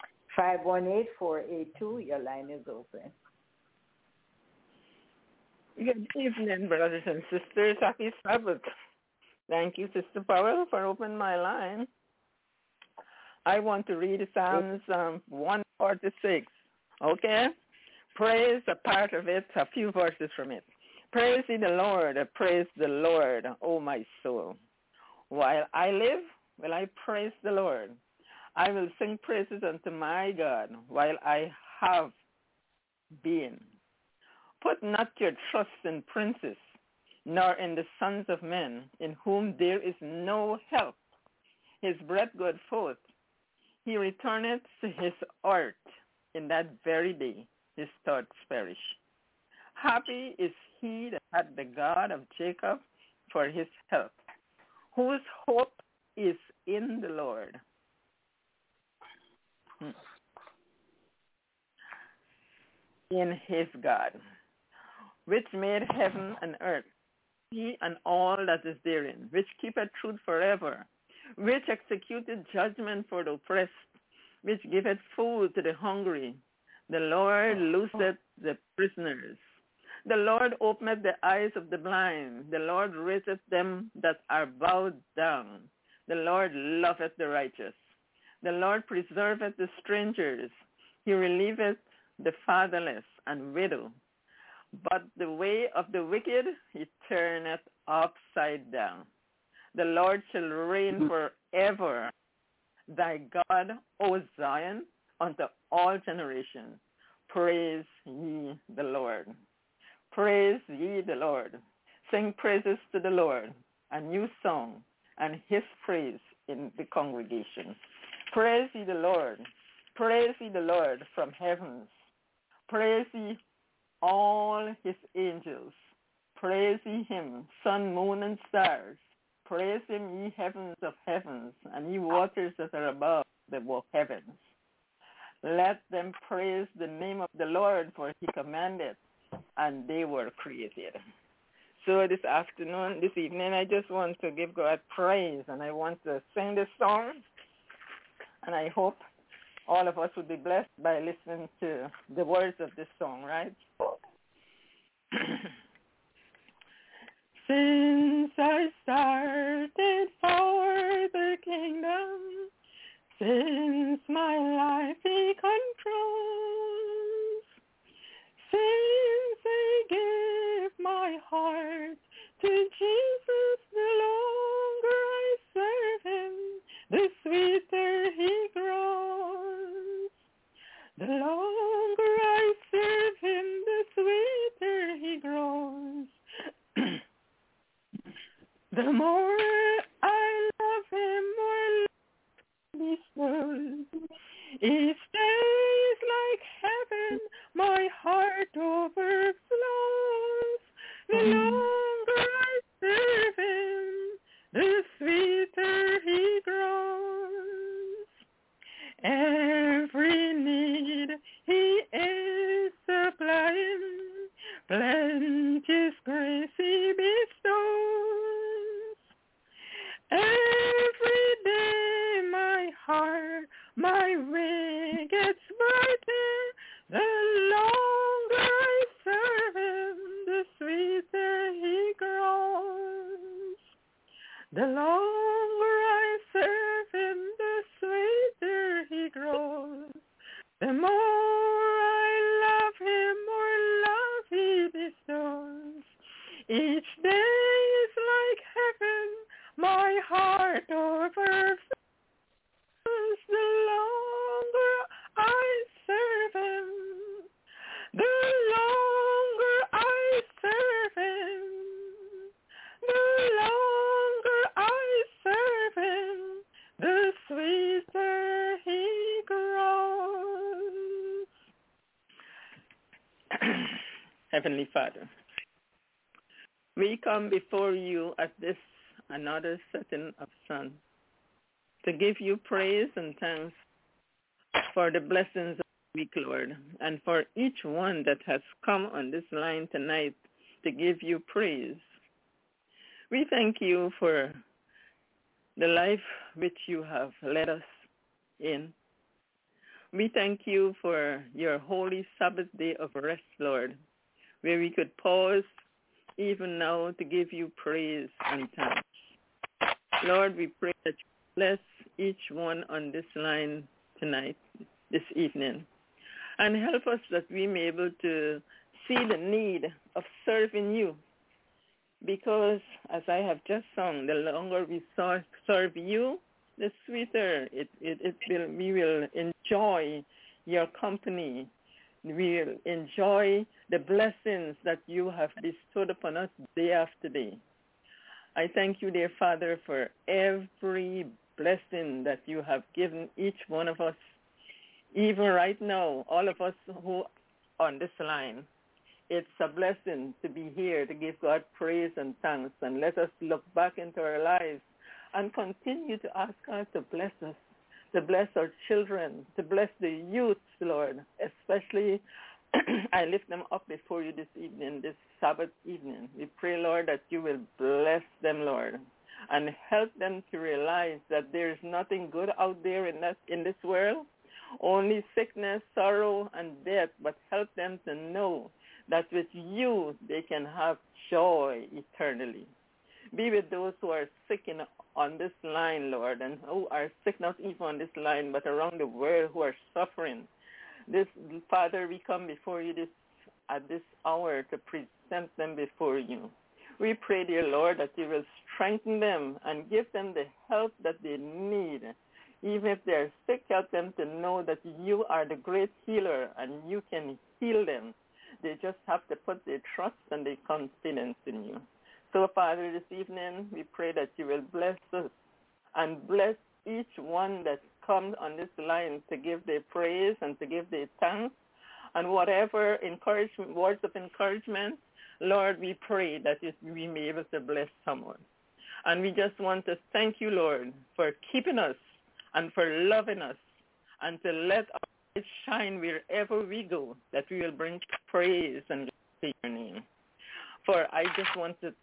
518-482, your line is open. Good evening, brothers and sisters. Happy Sabbath. Thank you, Sister Powell, for opening my line. I want to read Psalms 146. Okay? Praise, a part of it, a few verses from it. Praise ye the Lord, praise the Lord, O my soul. While I live, will I praise the Lord. I will sing praises unto my God while I have being. Put not your trust in princes, nor in the sons of men, in whom there is no help. His breath goeth forth. He returneth to his earth. In that very day his thoughts perish. Happy is he that hath the God of Jacob for his help, whose hope is in the Lord. In his God, which made heaven and earth, he and all that is therein, which keepeth truth forever, which executed judgment for the oppressed, which giveth food to the hungry. The Lord looseth the prisoners. The Lord openeth the eyes of the blind. The Lord raiseth them that are bowed down. The Lord loveth the righteous. The Lord preserveth the strangers. He relieveth the fatherless and widow. But the way of the wicked he turneth upside down. The Lord shall reign forever. Thy God, O Zion, unto all generations. Praise ye the Lord. Praise ye the Lord. Sing praises to the Lord, a new song, and his praise in the congregation. Praise ye the Lord. Praise ye the Lord from heavens. Praise ye all his angels. Praise ye him, sun, moon, and stars. Praise him, ye heavens of heavens, and ye waters that are above the heavens. Let them praise the name of the Lord, for he commanded, and they were created. So this evening, I just want to give God praise, and I want to sing this song, and I hope all of us would be blessed by listening to the words of this song, right? Since I started for the kingdom, since my life he controls, since I give my heart to Jesus, the longer I serve him, the sweeter he grows. The longer I serve him, the sweeter he grows. The more I love him, more he bestows. Each day is like heaven, my heart overflows. The longer I serve him, the sweeter he grows. Every need he is supplying, plenteous grace he bestows. Every day my heart, my way gets brighter. The longer I serve him, the sweeter he grows. The longer I serve him, the sweeter he grows. The more I love him, more love he bestows. Each day is like heaven, my heart overflows. The longer I serve him, the longer I serve him, the longer I serve him, the sweeter he grows. Heavenly Father, we come before you at this another setting of sun to give you praise and thanks for the blessings of the week, Lord, and for each one that has come on this line tonight to give you praise. We thank you for the life which you have led us in. We thank you for your holy Sabbath day of rest, Lord, where we could pause even now to give you praise and thanks. Lord, we pray that you bless each one on this line tonight, this evening, and help us that we may be able to see the need of serving you because, as I have just sung, the longer we serve you, the sweeter we will enjoy your company. We will enjoy the blessings that you have bestowed upon us day after day. I thank you, dear Father, for every blessing that you have given each one of us. Even right now, all of us who are on this line, it's a blessing to be here to give God praise and thanks. And let us look back into our lives and continue to ask God to bless us, to bless our children, to bless the youth, Lord. Especially, I lift them up before you this evening, this Sabbath evening. We pray, Lord, that you will bless them, Lord, and help them to realize that there is nothing good out there in this world, only sickness, sorrow, and death, but help them to know that with you they can have joy eternally. Be with those who are sick on this line, Lord, and who are sick not even on this line, but around the world who are suffering. This, Father, we come before you at this hour to present them before you. We pray, dear Lord, that you will strengthen them and give them the help that they need. Even if they're sick, help them to know that you are the great healer and you can heal them. They just have to put their trust and their confidence in you. So, Father, this evening, we pray that you will bless us and bless each one that comes on this line to give their praise and to give their thanks. And whatever encouragement, words of encouragement, Lord, we pray that we may be able to bless someone. And we just want to thank you, Lord, for keeping us and for loving us, and to let our light shine wherever we go, that we will bring praise and glory to your name. For I just want to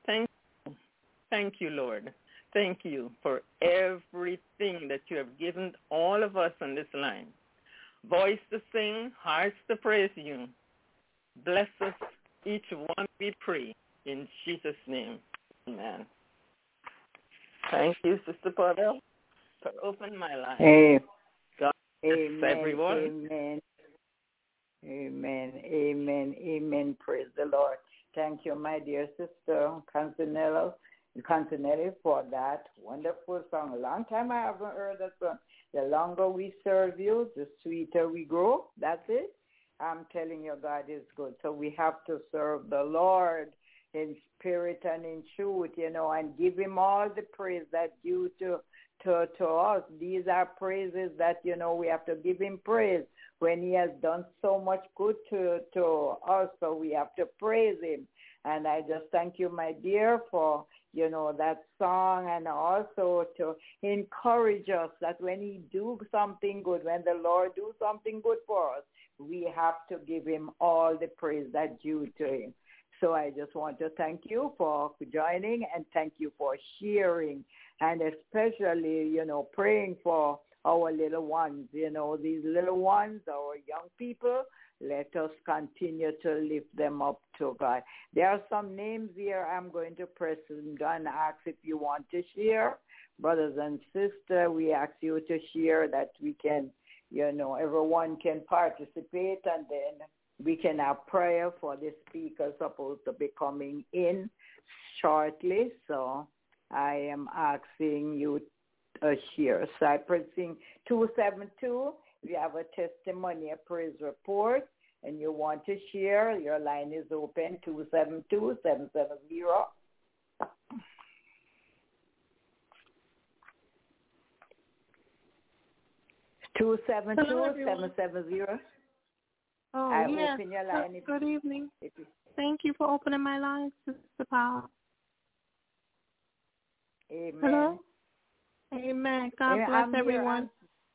thank you, Lord. Thank you for everything that you have given all of us on this line. Voice to sing, hearts to praise you. Bless us, each one, we pray. In Jesus' name, amen. Thank you, Sister Pavel, for opening my line. Hey. God bless Amen, everyone. Amen. Amen. Amen. Amen. Praise the Lord. Thank you, my dear sister Cantinelli, for that wonderful song. A long time I haven't heard that song. The longer we serve you, the sweeter we grow. That's it. I'm telling you, God is good. So we have to serve the Lord in spirit and in truth, and give him all the praise that due to us. These are praises that, we have to give him praise when he has done so much good to us. So we have to praise him. And I just thank you, my dear, for, that song, and also to encourage us that when he do something good, when the Lord do something good for us, we have to give him all the praise that due to him. So I just want to thank you for joining, and thank you for sharing, and especially, praying for our little ones, these little ones, our young people. Let us continue to lift them up to God. There are some names here I'm going to press and ask if you want to share. Brothers and sisters, we ask you to share that we can, everyone can participate, and then we can have prayer for the speaker supposed to be coming in shortly. So I am asking you to share. So I pressing 272. If you have a testimony, a praise report, and you want to share, your line is open, 272-770. 272-770. Oh, I yes. open your line. Good evening. Thank you for opening my line, Sister Powell. Amen. Hello? Amen. God bless everyone.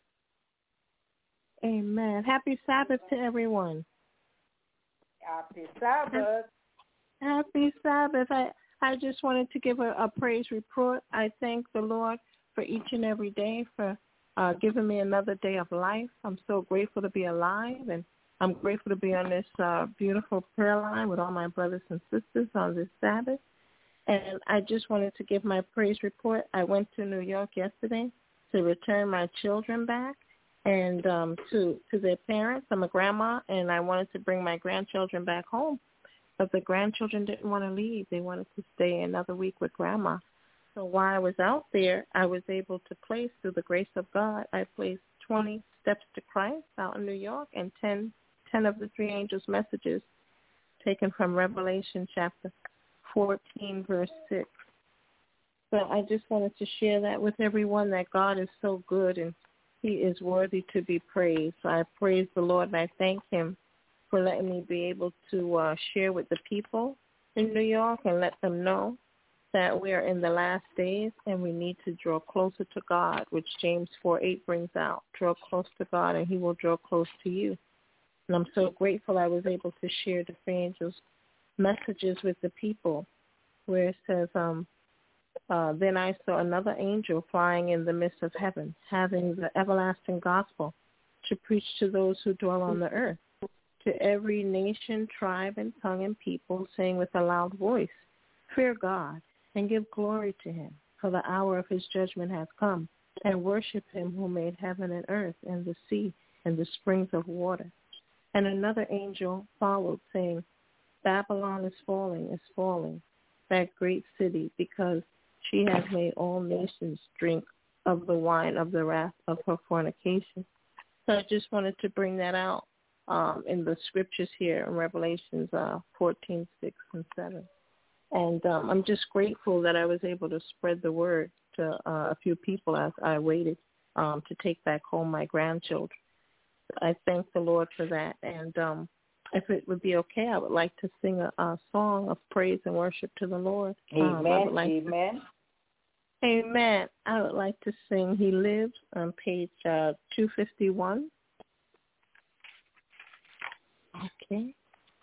Amen. Happy Sabbath to everyone. Happy Sabbath. Happy Sabbath. I just wanted to give a praise report. I thank the Lord for each and every day for giving me another day of life. I'm so grateful to be alive, and I'm grateful to be on this beautiful prayer line with all my brothers and sisters on this Sabbath. And I just wanted to give my praise report. I went to New York yesterday to return my children back and to their parents. I'm a grandma, and I wanted to bring my grandchildren back home. But the grandchildren didn't want to leave. They wanted to stay another week with Grandma. So while I was out there, I was able to place, through the grace of God, I placed 20 Steps to Christ out in New York and 10 of the three angels' messages taken from Revelation chapter 14, verse 6. So I just wanted to share that with everyone, that God is so good and he is worthy to be praised. So I praise the Lord and I thank him for letting me be able to share with the people in New York and let them know that we are in the last days and we need to draw closer to God, which James 4:8 brings out. Draw close to God and he will draw close to you. And I'm so grateful I was able to share the three angels' messages with the people, where it says, then I saw another angel flying in the midst of heaven, having the everlasting gospel to preach to those who dwell on the earth, to every nation, tribe, and tongue and people, saying with a loud voice, fear God and give glory to him, for the hour of his judgment has come, and worship him who made heaven and earth and the sea and the springs of water. And another angel followed, saying, Babylon is falling, that great city, because she has made all nations drink of the wine of the wrath of her fornication. So I just wanted to bring that out in the scriptures here in Revelations 14, 6, and 7. And I'm just grateful that I was able to spread the word to a few people as I waited to take back home my grandchildren. I thank the Lord for that. And if it would be okay, I would like to sing a song of praise and worship to the Lord. Amen. Amen. I would like to sing He Lives on page 251. Okay.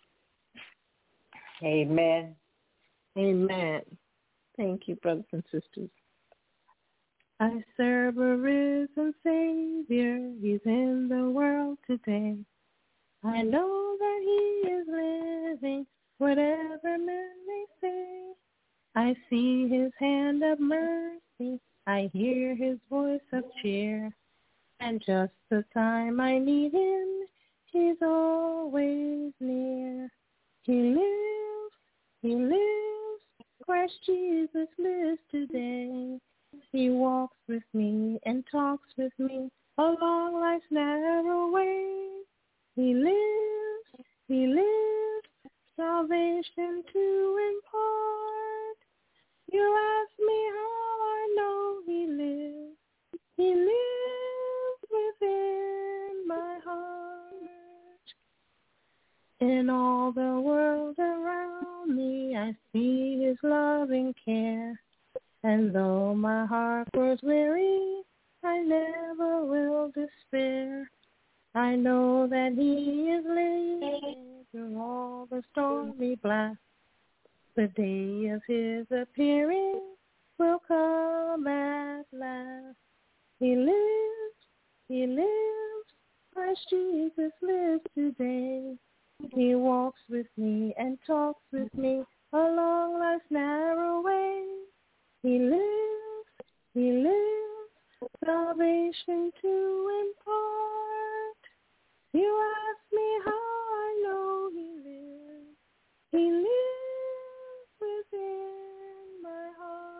Amen. Amen. Thank you, brothers and sisters. I serve a risen Savior. He's in the world today. I know that he is living, whatever men may say. I see his hand of mercy. I hear his voice of cheer. And just the time I need him, he's always near. He lives, he lives. Christ Jesus lives today. He walks with me and talks with me along life's narrow way. He lives, salvation to impart. You ask me how I know he lives. He lives within my heart. In all the world around me, I see his loving care. And though my heart grows weary, I never will despair. I know that he is living through all the stormy blasts. The day of his appearing will come at last. He lives, Christ Jesus lives today. He walks with me and talks with me along life's narrow way. He lives, salvation to impart. You ask me how I know he lives. He lives within my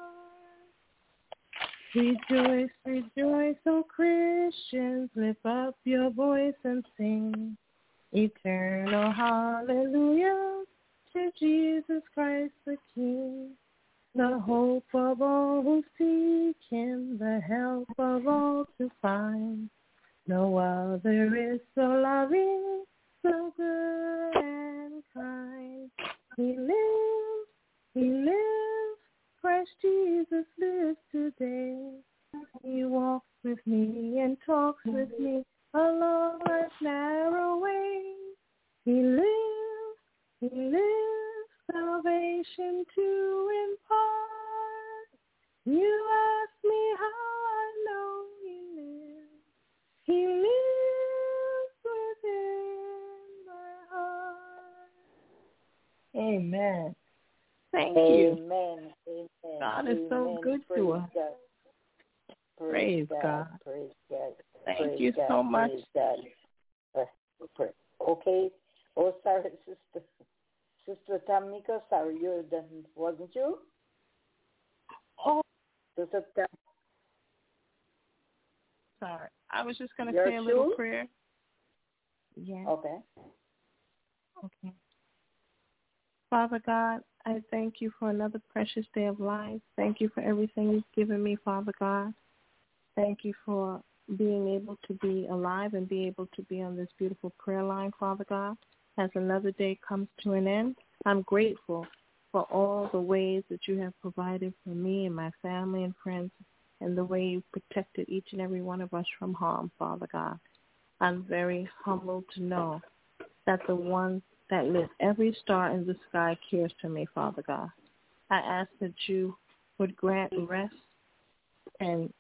heart. Rejoice, rejoice, O Christians, lift up your voice and sing. Eternal hallelujah to Jesus Christ the King. The hope of all who seek him, the help of all to find. No other is so loving, so good and kind. He lives, Christ Jesus lives today. He walks with me and talks with me along life's narrow way. He lives, salvation to impart. You ask me how I know he lives. He lives within my heart. Amen. Thank you. Amen. God is so good to us. Praise God. Praise God. Thank you so much. Okay. Oh, sorry, sister. Sister Tamika, sorry, wasn't you? Oh, Sister sorry. I was just going to say a little prayer. Yeah. Okay. Okay. Father God, I thank you for another precious day of life. Thank you for everything you've given me, Father God. Thank you for being able to be alive and be able to be on this beautiful prayer line, Father God. As another day comes to an end, I'm grateful for all the ways that you have provided for me and my family and friends and the way you've protected each and every one of us from harm, Father God. I'm very humbled to know that the one that lit every star in the sky cares for me, Father God. I ask that you would grant rest and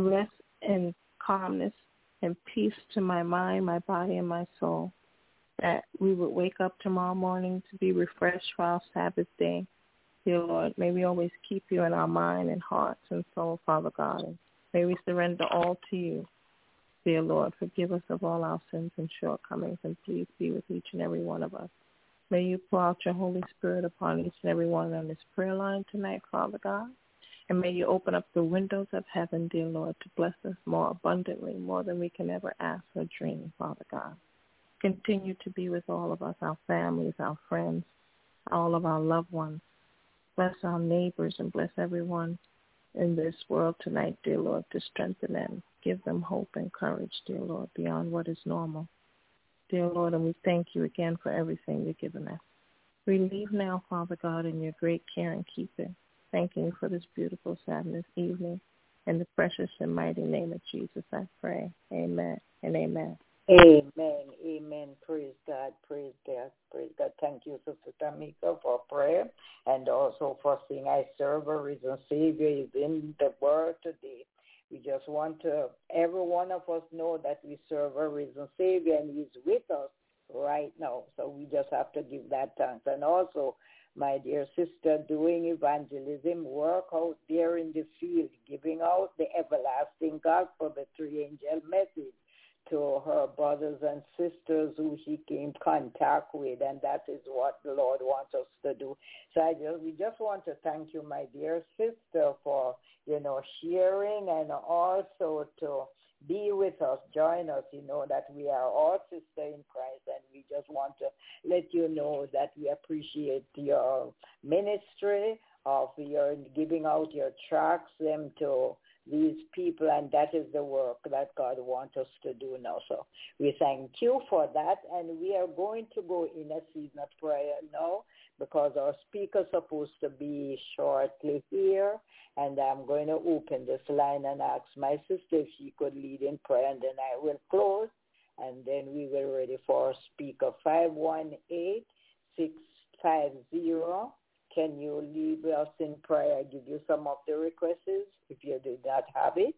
calmness and peace to my mind, my body, and my soul, that we would wake up tomorrow morning to be refreshed for our Sabbath day. Dear Lord, may we always keep you in our mind and hearts and soul, Father God, and may we surrender all to you. Dear Lord, forgive us of all our sins and shortcomings, and please be with each and every one of us. May you pour out your Holy Spirit upon each and every one on this prayer line tonight, Father God. And may you open up the windows of heaven, dear Lord, to bless us more abundantly, more than we can ever ask or dream, Father God. Continue to be with all of us, our families, our friends, all of our loved ones. Bless our neighbors and bless everyone in this world tonight, dear Lord, to strengthen them. Give them hope and courage, dear Lord, beyond what is normal. Dear Lord, and we thank you again for everything you've given us. We leave now, Father God, in your great care and keeping. Thanking you for this beautiful Sabbath evening. In the precious and mighty name of Jesus, I pray. Amen and amen. Amen. Amen. Praise God. Praise God. Praise God. Thank you, Sister Tamika, for prayer and also for saying I serve a risen Savior is in the word today. We just want to, every one of us know that we serve a risen Savior and he's with us right now. So we just have to give that thanks. And also, my dear sister, doing evangelism work out there in the field, giving out the everlasting gospel, the three-angel message to her brothers and sisters who she came in contact with, and that is what the Lord wants us to do. So we just want to thank you, my dear sister, for, sharing and also to be with us, join us, that we are all sisters in Christ, and we just want to let you know that we appreciate your ministry of your giving out your tracts them to these people, and that is the work that God wants us to do now. So we thank you for that, and we are going to go in a season of prayer now because our speaker is supposed to be shortly here, and I'm going to open this line and ask my sister if she could lead in prayer, and then I will close, and then we will be ready for our speaker. 518-650. Can you lead us in prayer? I give you some of the requests if you do not have it.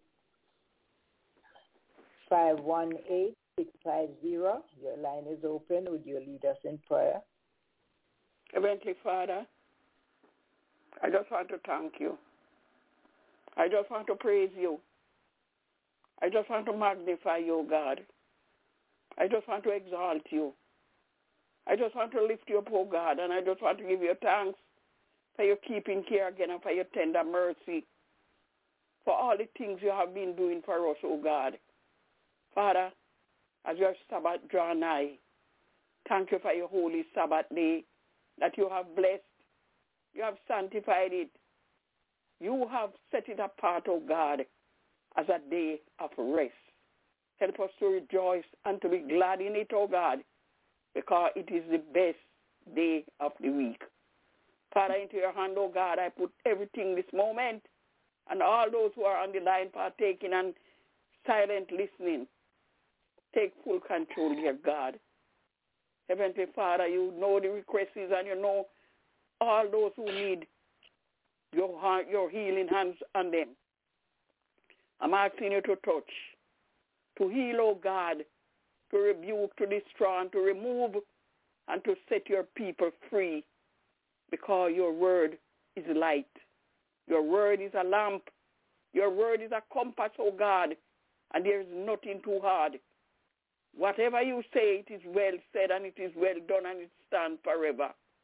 518-650. Your line is open. Would you lead us in prayer? Heavenly Father, I just want to thank you. I just want to praise you. I just want to magnify you, God. I just want to exalt you. I just want to lift you up, oh God, and I just want to give you thanks for your keeping care again and for your tender mercy, for all the things you have been doing for us, oh God. Father, as your Sabbath draw nigh, thank you for your holy Sabbath day that you have blessed. You have sanctified it. You have set it apart, oh God, as a day of rest. Help us to rejoice and to be glad in it, oh God, because it is the best day of the week. Father, into your hand, oh God, I put everything this moment and all those who are on the line partaking and silent listening. Take full control, dear God. Heavenly Father, you know the requests and you know all those who need your healing hands on them. I'm asking you to touch, to heal, oh God, to rebuke, to destroy, and to remove, and to set your people free, because your word is light. Your word is a lamp. Your word is a compass, oh God, and there is nothing too hard. Whatever you say, it is well said, and it is well done, and it stands forever.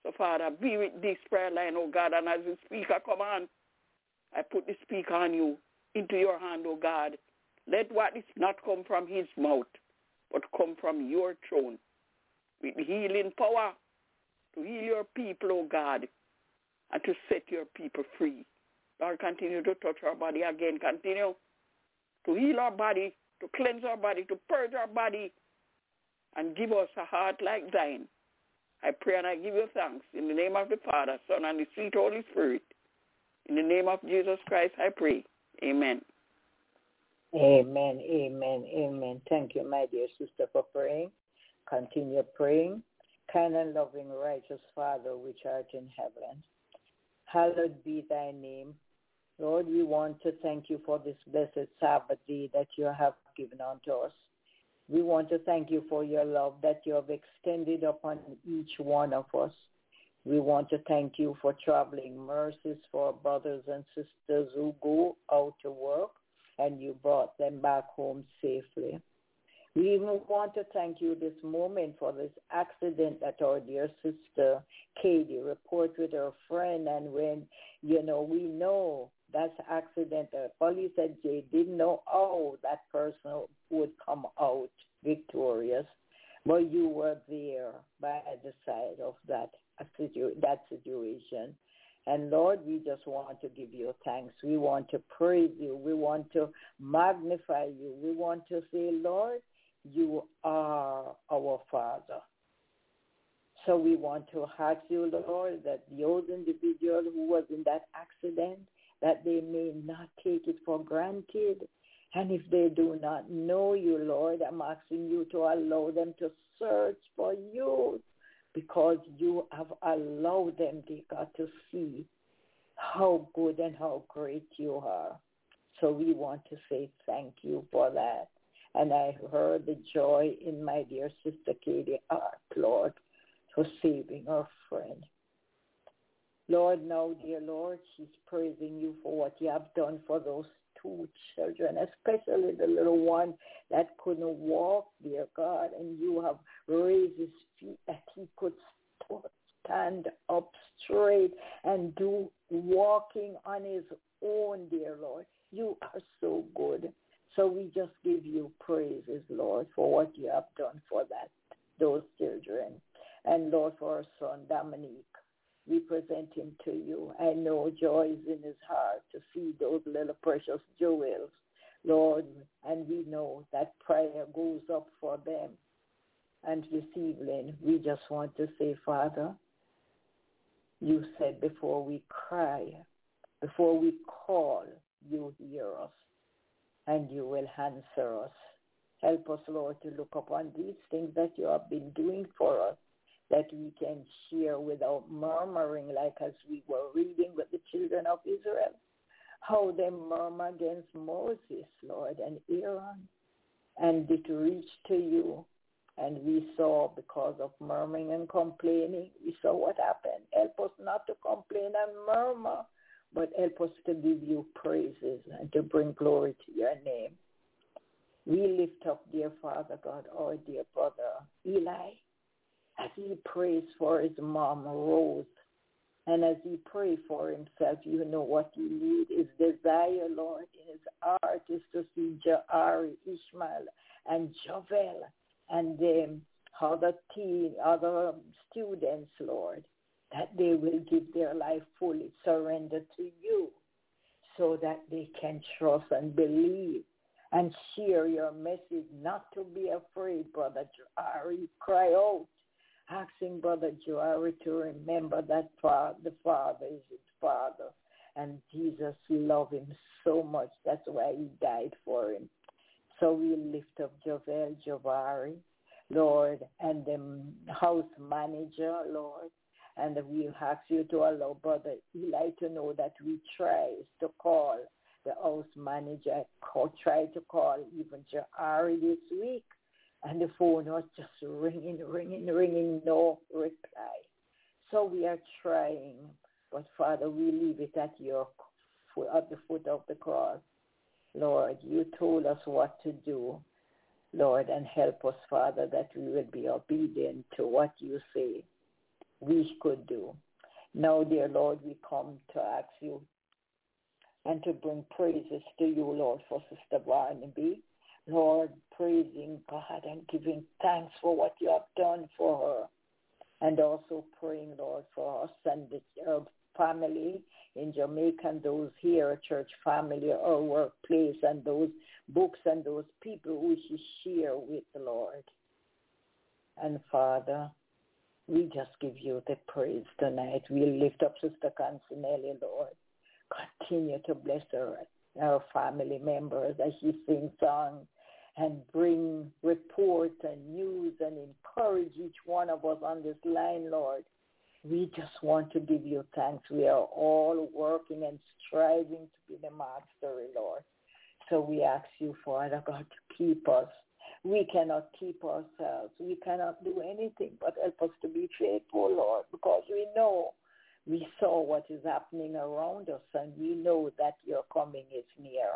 So, Father, be with this prayer line, oh God, and as the speaker come on, I put the speaker on you into your hand, oh God. Let what is not come from his mouth, but come from your throne with healing power to heal your people, oh God, and to set your people free. Lord, continue to touch our body again. Continue to heal our body, to cleanse our body, to purge our body, and give us a heart like thine. I pray and I give you thanks in the name of the Father, Son, and the sweet Holy Spirit. In the name of Jesus Christ, I pray. Amen. Amen, amen, amen. Thank you, my dear sister, for praying. Continue praying. Kind and loving, righteous Father, which art in heaven, hallowed be thy name. Lord, we want to thank you for this blessed Sabbath day that you have given unto us. We want to thank you for your love that you have extended upon each one of us. We want to thank you for traveling mercies for our brothers and sisters who go out to work and you brought them back home safely. We even want to thank you this moment for this accident that our dear sister Katie reported with her friend, and when, we know that's accident. The police said they didn't know how that person would come out victorious, but you were there by the side of that situation. And Lord, we just want to give you thanks. We want to praise you. We want to magnify you. We want to say, Lord, you are our Father. So we want to ask you, Lord, that those individuals who was in that accident, that they may not take it for granted. And if they do not know you, Lord, I'm asking you to allow them to search for you, because you have allowed them, they got to see how good and how great you are. So we want to say thank you for that. And I heard the joy in my dear sister Katie heart, Lord, for saving her friend. Lord, now, dear Lord, she's praising you for what you have done for those two children, especially the little one that couldn't walk, dear God, and you have raised his feet that he could stand up straight and do walking on his own, dear Lord. You are so good. So we just give you praises, Lord, for what you have done for those children. And Lord, for our son, Dominique, we present him to you. I know joy is in his heart to see those little precious jewels, Lord, and we know that prayer goes up for them. And this evening, we just want to say, Father, you said before we cry, before we call, you hear us, and you will answer us. Help us, Lord, to look upon these things that you have been doing for us, that we can share without murmuring, like as we were reading with the children of Israel, how they murmur against Moses, Lord, and Aaron, and it reached to you. And we saw, because of murmuring and complaining, we saw what happened. Help us not to complain and murmur, but help us to give you praises and to bring glory to your name. We lift up, dear Father God, our dear brother Eli, as he prays for his mom, Rose, and as he prays for himself, you know what he needs. His desire, Lord, in his heart is to see Ja'ari, Ishmael, and Jovel, and other students, Lord, that they will give their life fully surrendered to you, so that they can trust and believe and share your message, not to be afraid, Brother Ja'ari. Cry out, asking Brother Ja'ari to remember that the Father is his Father, and Jesus loved him so much. That's why he died for him. So we lift up Jovel Ja'ari, Lord, and the house manager, Lord, and we ask you to allow Brother Eli to know that we try to call the house manager, try to call even Ja'ari this week, and the phone was just ringing, no reply. So we are trying, but Father, we leave it at the foot of the cross. Lord, you told us what to do, Lord, and help us, Father, that we will be obedient to what you say. we could do. Now, dear Lord, we come to ask you and to bring praises to you, Lord, for Sister Barnaby. Lord, praising God and giving thanks for what you have done for her. And also praying, Lord, for us and her family in Jamaica and those here, church family, our workplace, and those books and those people who she share with the Lord. And Father, we just give you the praise tonight. We lift up Sister Consinelli, Lord. Continue to bless her, our family members, as she sings songs and bring reports and news and encourage each one of us on this line, Lord. We just want to give you thanks. We are all working and striving to be the mastery, Lord. So we ask you, Father God, to keep us. We cannot keep ourselves. We cannot do anything but help us to be faithful, Lord, because we know we saw what is happening around us, and we know that your coming is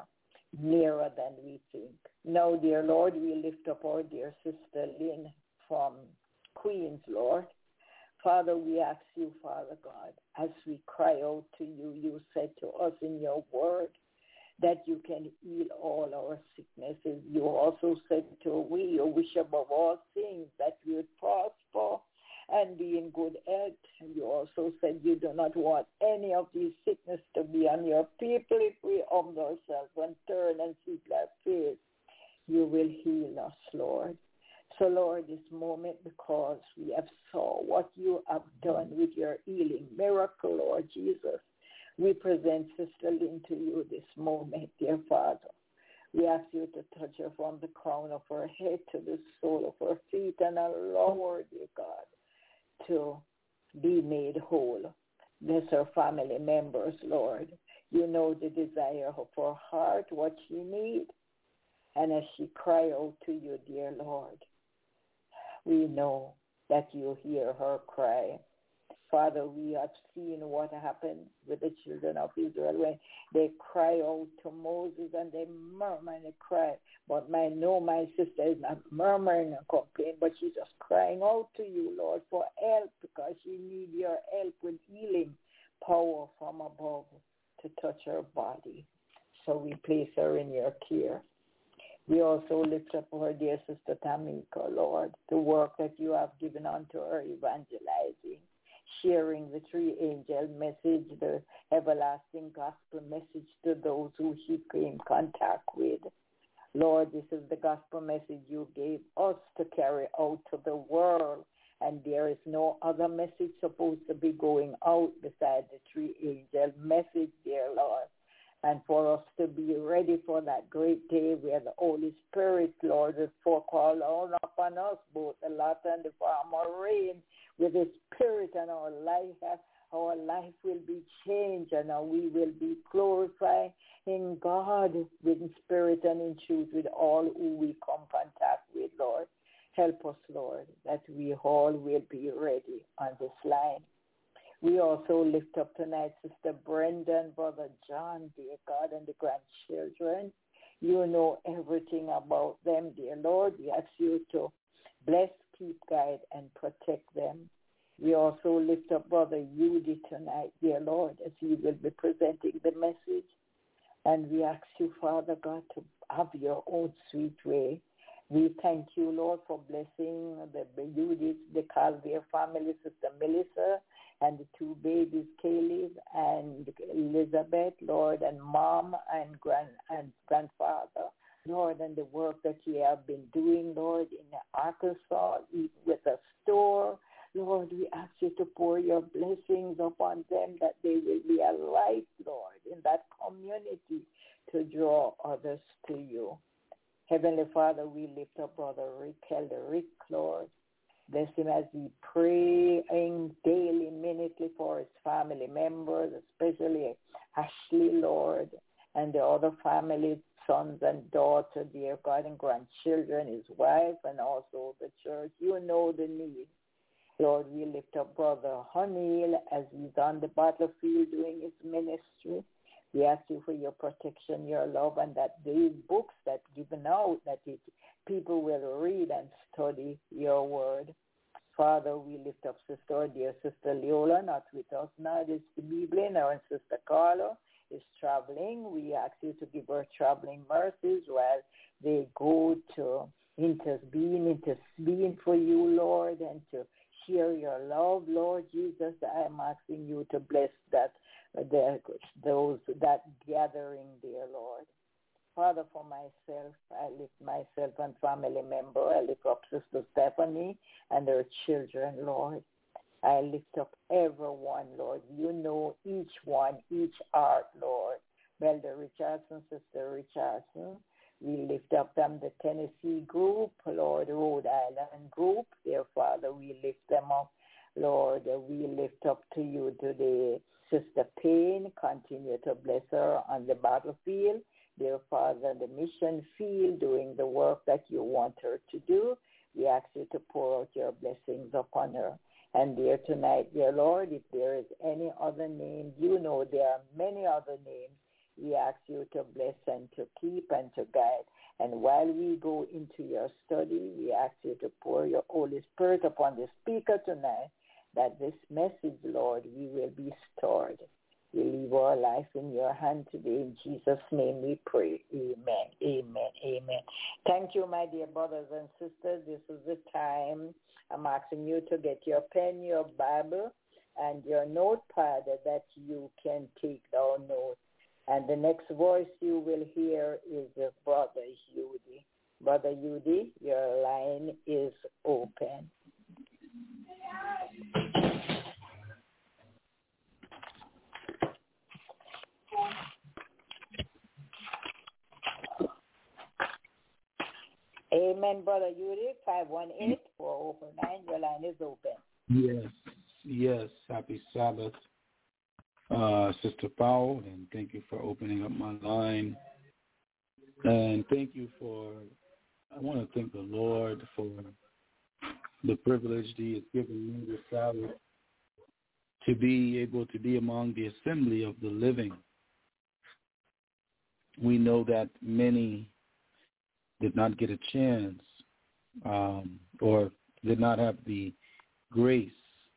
nearer than we think. Now, dear Lord, we lift up our dear Sister Lynn from Queens, Lord. Father, we ask you, Father God, as we cry out to you, you said to us in your word that you can heal all our sicknesses. You also said to we, you wish above all things that we would prosper and be in good health. You also said you do not want any of these sickness to be on your people. If we humble ourselves and turn and seek thy face, you will heal us, Lord. So, Lord, this moment, because we have saw what you have done with your healing miracle, Lord Jesus, we present Sister Lynn to you this moment, dear Father. We ask you to touch her from the crown of her head to the sole of her feet and allow her, dear God, to be made whole. Bless her family members, Lord. You know the desire of her heart, what she needs. And as she cry out to you, dear Lord, we know that you hear her cry. Father, we have seen what happened with the children of Israel when they cry out to Moses and they murmur and they cry. But my sister is not murmuring and complaining, but she's just crying out to you, Lord, for help, because she needs your help with healing power from above to touch her body. So we place her in your care. We also lift up our dear Sister Tamika, Lord, the work that you have given unto her, evangelizing, sharing the three-angel message, the everlasting gospel message to those who she came in contact with. Lord, this is the gospel message you gave us to carry out to the world, and there is no other message supposed to be going out besides the three-angel message, dear Lord. And for us to be ready for that great day where the Holy Spirit, Lord, will pour all upon us, both the latter and the former rain, with His Spirit, and our life will be changed, and we will be glorifying God in spirit and in truth with all who we come contact with, Lord. Help us, Lord, that we all will be ready on this line. We also lift up tonight Sister Brenda and Brother John, dear God, and the grandchildren. You know everything about them, dear Lord. We ask you to bless, keep, guide, and protect them. We also lift up Brother Yudi tonight, dear Lord, as he will be presenting the message. And we ask you, Father God, to have your own sweet way. We thank you, Lord, for blessing the Yudis, the Calvier family, Sister Melissa, and the two babies, Caleb and Elizabeth, Lord, and Mom and grandfather, Lord, and the work that you have been doing, Lord, in Arkansas, with a store. Lord, we ask you to pour your blessings upon them, that they will be a light, Lord, in that community to draw others to you. Heavenly Father, we lift up Brother Rick, Elder Rick, Lord. Bless him as he praying daily, minutely for his family members, especially Ashley, Lord, and the other family, sons and daughters, dear God, and grandchildren, his wife, and also the church. You know the need. Lord, we lift up Brother Honil as he's on the battlefield doing his ministry. We ask you for your protection, your love, and that these books that given out, that people will read and study your word. Father, we lift up Sister, dear Sister Leola, not with us now this evening. Our Sister Carla is traveling. We ask you to give her traveling mercies while they go to intervene for you, Lord, and to share your love, Lord Jesus. I am asking you to bless that gathering there, Lord. Father, for myself, I lift myself and family member. I lift up Sister Stephanie and her children, Lord. I lift up everyone, Lord. You know each one, each heart, Lord. Elder Richardson, Sister Richardson. We lift up them, the Tennessee group, Lord, Rhode Island group. Dear Father, we lift them up. Lord, we lift up to you today Sister Payne. Continue to bless her on the battlefield. Dear Father, the mission field, doing the work that you want her to do. We ask you to pour out your blessings upon her. And dear tonight, dear Lord, if there is any other name, you know there are many other names. We ask you to bless and to keep and to guide. And while we go into your study, we ask you to pour your Holy Spirit upon the speaker tonight, that this message, Lord, we will be stored. We leave our life in your hand today. In Jesus' name we pray. Amen, amen, amen. Thank you, my dear brothers and sisters. This is the time. I'm asking you to get your pen, your Bible, and your notepad that you can take down notes. And the next voice you will hear is Brother Judy. Brother Judy, your line is open. Amen, Brother Judy. 518-409. Your line is open. Yes. Happy Sabbath, Sister Powell, and thank you for opening up my line. And I want to thank the Lord for the privilege He has given me this Sabbath to be able to be among the assembly of the living. We know that many did not get a chance or did not have the grace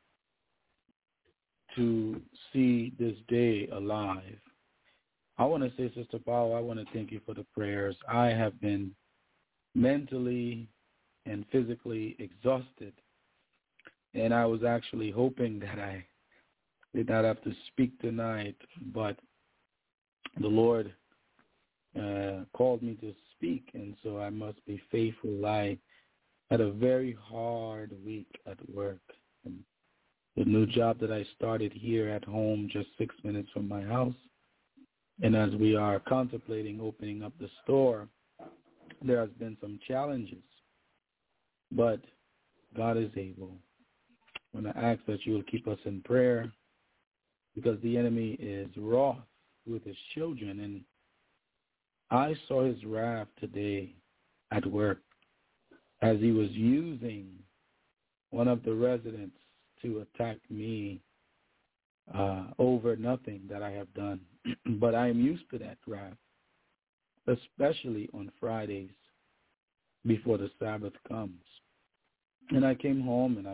to see this day alive. I want to say, Sister Powell, I want to thank you for the prayers. I have been mentally and physically exhausted, and I was actually hoping that I did not have to speak tonight, but the Lord called me to speak, and so I must be faithful. I had a very hard week at work. And the new job that I started here at home, just 6 minutes from my house, and as we are contemplating opening up the store, there has been some challenges, but God is able. I'm going to ask that you will keep us in prayer, because the enemy is wroth with his children, and I saw his wrath today at work as he was using one of the residents to attack me over nothing that I have done. But I am used to that wrath, especially on Fridays before the Sabbath comes. And I came home and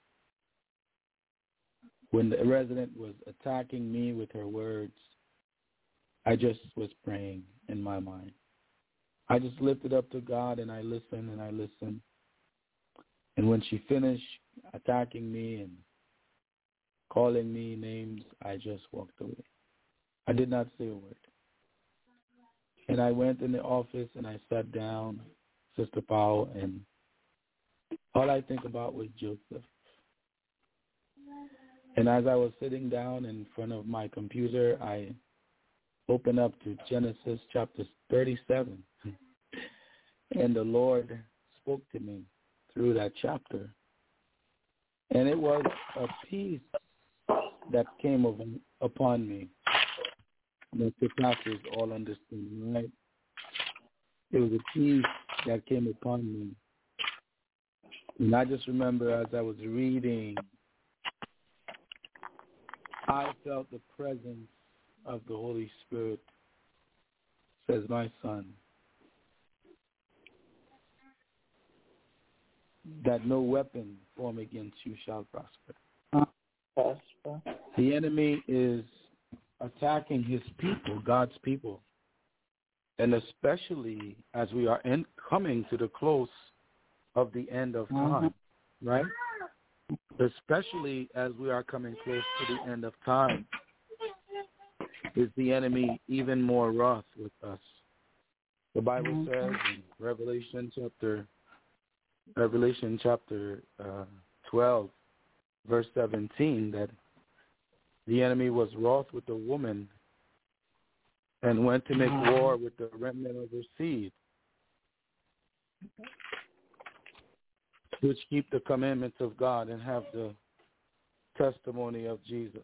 when the resident was attacking me with her words, I just was praying in my mind. I just lifted up to God, and I listened and I listened. And when she finished attacking me and calling me names, I just walked away. I did not say a word. And I went in the office and I sat down, Sister Powell, and all I think about was Joseph. And as I was sitting down in front of my computer, I opened up to Genesis chapter 37. And the Lord spoke to me through that chapter. And it was a peace that came upon me that surpasses all understanding, right? It was a peace that came upon me. And I just remember as I was reading, I felt the presence of the Holy Spirit, says my son. that no weapon formed against you shall prosper. The enemy is attacking his people, God's people, and especially as we are coming to the close of the end of time, right? Especially as we are coming close to the end of time, is the enemy even more wroth with us. The Bible says in Revelation chapter 12, verse 17, that the enemy was wroth with the woman and went to make war with the remnant of her seed, which keep the commandments of God and have the testimony of Jesus.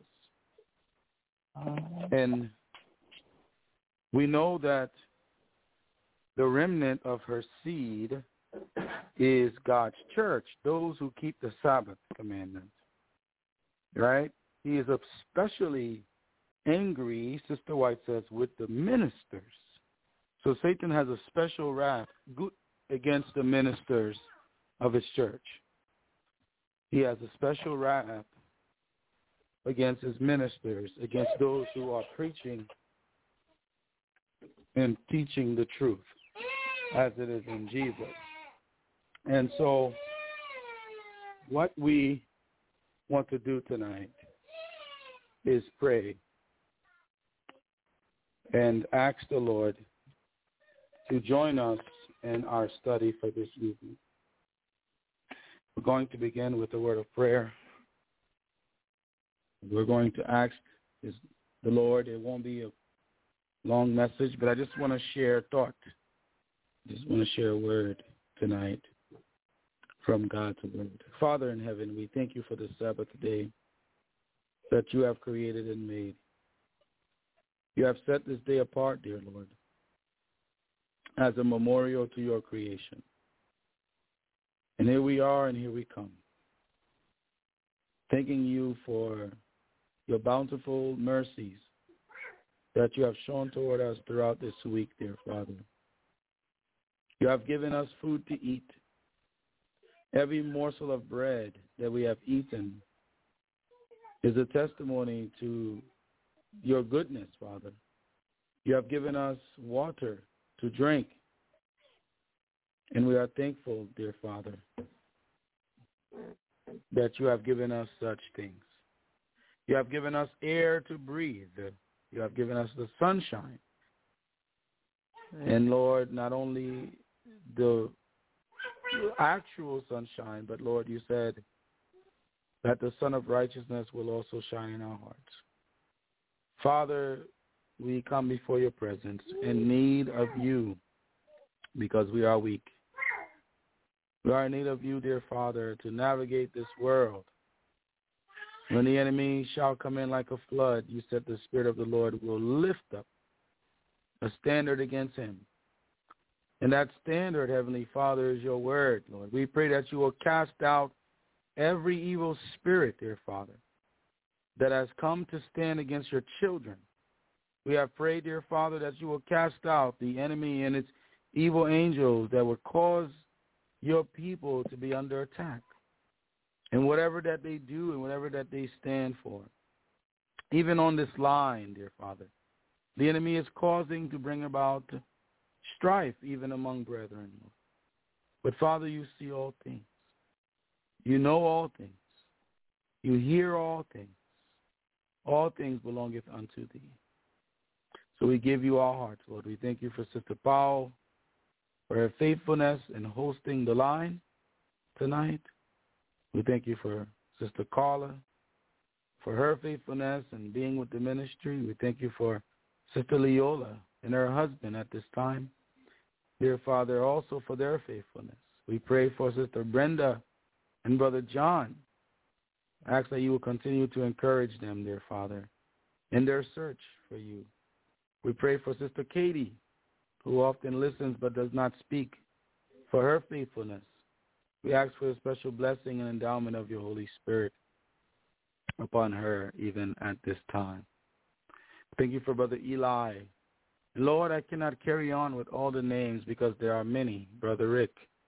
And we know that the remnant of her seed is God's church, those who keep the Sabbath commandments, right? He is especially angry, Sister White says, with the ministers. So Satan has a special wrath against the ministers of his church. He has a special wrath against his ministers, against those who are preaching and teaching the truth as it is in Jesus. And so what we want to do tonight is pray and ask the Lord to join us in our study for this evening. We're going to begin with a word of prayer. We're going to ask the Lord. It won't be a long message, but I just want to share a thought. Just want to share a word tonight from God's word. Father in heaven, we thank you for the Sabbath day that you have created and made. You have set this day apart, dear Lord, as a memorial to your creation. And here we are and here we come, thanking you for your bountiful mercies that you have shown toward us throughout this week, dear Father. You have given us food to eat. Every morsel of bread that we have eaten is a testimony to your goodness, Father. You have given us water to drink, and we are thankful, dear Father, that you have given us such things. You have given us air to breathe. You have given us the sunshine. And, Lord, not only the actual sunshine, but, Lord, you said that the Son of Righteousness will also shine in our hearts. Father, we come before your presence in need of you because we are weak. We are in need of you, dear Father, to navigate this world. When the enemy shall come in like a flood, you said the Spirit of the Lord will lift up a standard against him. And that standard, Heavenly Father, is your word, Lord. We pray that you will cast out every evil spirit, dear Father, that has come to stand against your children. We have prayed, dear Father, that you will cast out the enemy and its evil angels that would cause your people to be under attack. And whatever that they do and whatever that they stand for, even on this line, dear Father, the enemy is causing to bring about strife even among brethren. But, Father, you see all things. You know all things. You hear all things. All things belongeth unto thee. So we give you our hearts, Lord. We thank you for Sister Powell, for her faithfulness in hosting the line tonight. We thank you for Sister Carla, for her faithfulness and being with the ministry. We thank you for Sister Leola and her husband at this time. Dear Father, also for their faithfulness. We pray for Sister Brenda and Brother John. I ask that you will continue to encourage them, dear Father, in their search for you. We pray for Sister Katie, who often listens but does not speak, for her faithfulness. We ask for a special blessing and endowment of your Holy Spirit upon her even at this time. Thank you for Brother Eli. Lord, I cannot carry on with all the names because there are many. Brother Rick,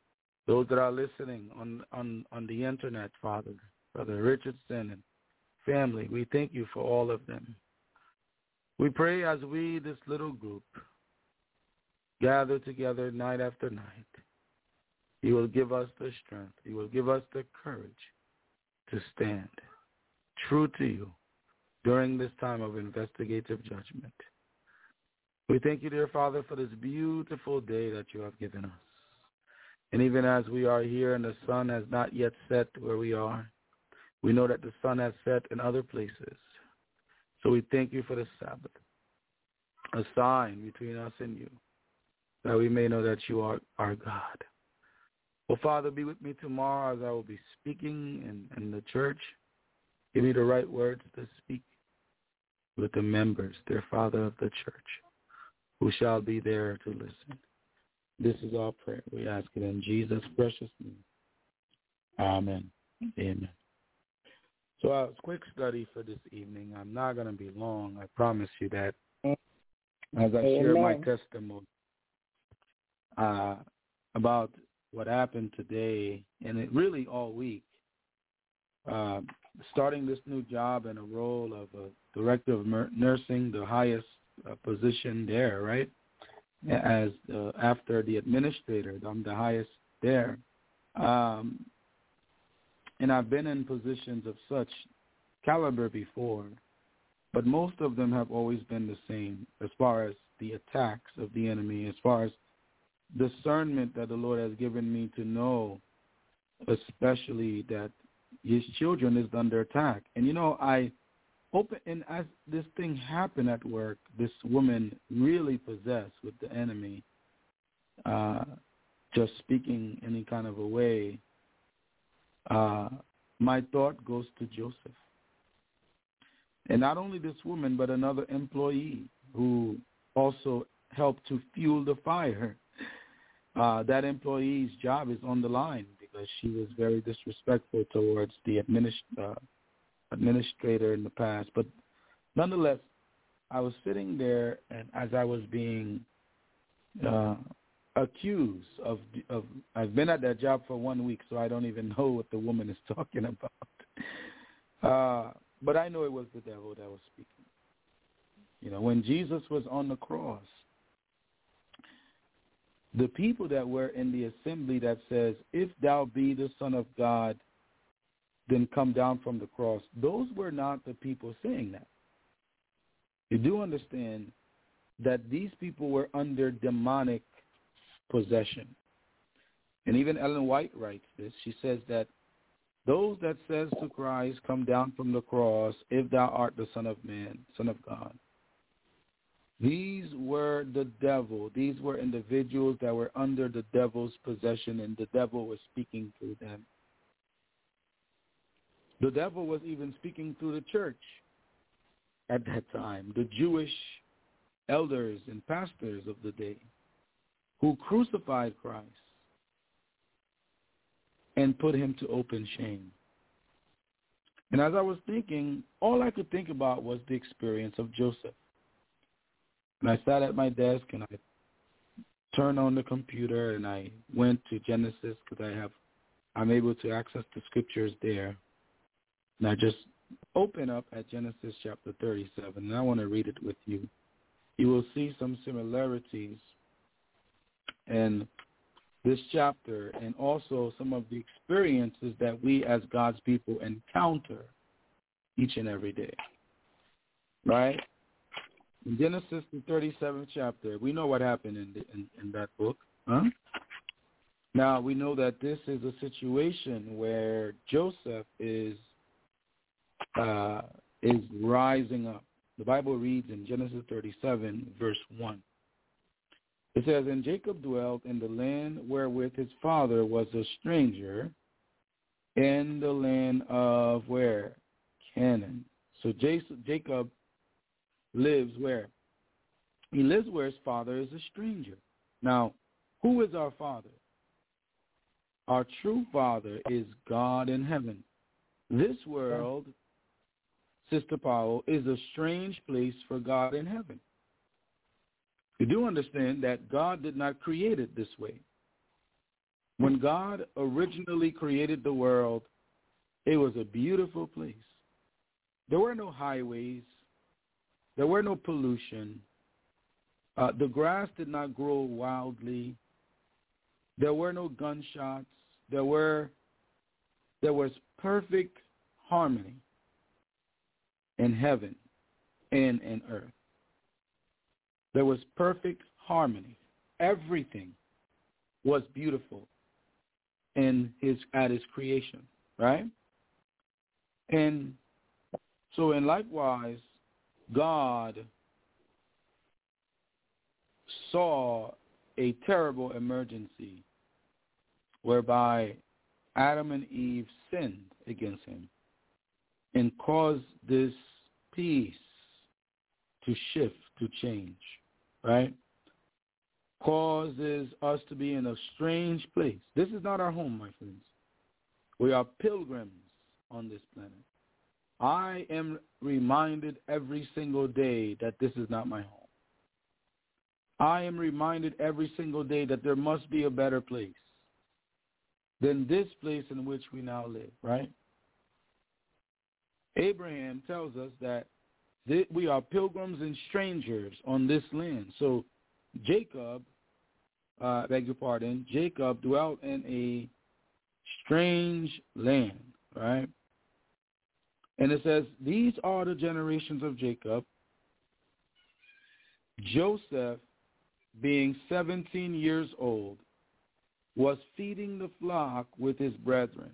Those that are listening on the internet, Father, Brother Richardson and family, we thank you for all of them. We pray as we, this little group, gather together night after night, you will give us the strength, you will give us the courage to stand true to you during this time of investigative judgment. We thank you, dear Father, for this beautiful day that you have given us. And even as we are here and the sun has not yet set where we are, we know that the sun has set in other places. So we thank you for the Sabbath, a sign between us and you, that we may know that you are our God. Well, Father, be with me tomorrow as I will be speaking in the church. Give me the right words to speak with the members, dear Father of the church, who shall be there to listen. This is our prayer. We ask it in Jesus' precious name. Amen. Amen. So a quick study for this evening. I'm not going to be long. I promise you that. As I share my testimony about what happened today, and it really all week, starting this new job in a role of a director of nursing, the highest position there, right? As after the administrator, I'm the highest there. And I've been in positions of such caliber before, but most of them have always been the same as far as the attacks of the enemy, as far as discernment that the Lord has given me to know, especially that his children is under attack. And, you know, and as this thing happened at work, this woman really possessed with the enemy, just speaking any kind of a way, my thought goes to Joseph. And not only this woman, but another employee who also helped to fuel the fire. That employee's job is on the line because she was very disrespectful towards the administrator in the past. But nonetheless, I was sitting there, and as I was being accused of I've been at that job for 1 week, so I don't even know what the woman is talking about. But I know it was the devil that was speaking. You know, when Jesus was on the cross, the people that were in the assembly that says, if thou be the Son of God, then come down from the cross, those were not the people saying that. You do understand that these people were under demonic possession. And even Ellen White writes this. She says that those that says to Christ, come down from the cross, if thou art the Son of Man, Son of God. These were the devil. These were individuals that were under the devil's possession, and the devil was speaking through them. The devil was even speaking through the church at that time, the Jewish elders and pastors of the day who crucified Christ and put him to open shame. And as I was thinking, all I could think about was the experience of Joseph. And I sat at my desk and I turned on the computer and I went to Genesis because I'm able to access the scriptures there. And I just open up at Genesis chapter 37, and I want to read it with you. You will see some similarities in this chapter and also some of the experiences that we as God's people encounter each and every day. Right? In Genesis, the 37th chapter, we know what happened in that book. Huh? Now, we know that this is a situation where Joseph is rising up. The Bible reads in Genesis 37, verse 1. It says, and Jacob dwelt in the land wherewith his father was a stranger, in the land of where? Canaan. So Jacob lives where? He lives where his father is a stranger. Now, who is our father? Our true father is God in heaven. This world, Sister Powell, is a strange place for God in heaven. You do understand that God did not create it this way. When God originally created the world, it was a beautiful place. There were no highways. There were no pollution. The grass did not grow wildly. There were no gunshots. There was perfect harmony in heaven and in earth. There was perfect harmony. Everything was beautiful at his creation, right? And so, and likewise, God saw a terrible emergency whereby Adam and Eve sinned against him and caused this peace to shift, to change, right? Causes us to be in a strange place. This is not our home, my friends. We are pilgrims on this planet. I am reminded every single day that this is not my home. I am reminded every single day that there must be a better place than this place in which we now live, right? Abraham tells us that we are pilgrims and strangers on this land. So Jacob, Jacob dwelt in a strange land, right? And it says, these are the generations of Jacob. Joseph, being 17 years old, was feeding the flock with his brethren.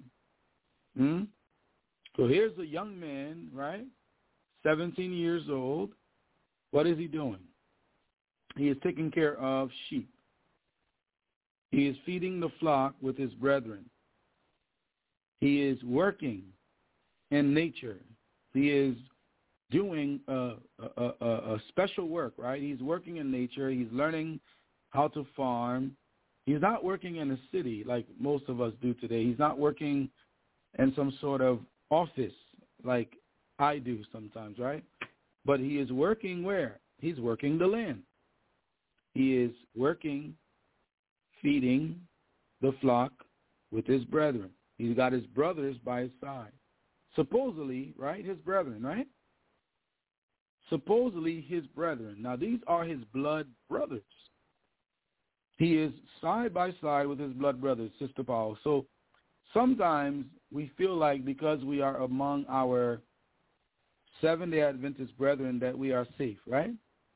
So here's a young man, right? 17 years old. What is he doing? He is taking care of sheep. He is feeding the flock with his brethren. He is working in nature. He is doing a special work, right? He's working in nature. He's learning how to farm. He's not working in a city like most of us do today. He's not working in some sort of office like I do sometimes, right? But he is working where? He's working the land. He is working, feeding the flock with his brethren. He's got his brothers by his side. Supposedly, right? His brethren, right? Supposedly his brethren. Now, these are his blood brothers. He is side by side with his blood brothers, Sister Paul. So sometimes we feel like because we are among our Seventh-day Adventist brethren that we are safe, right?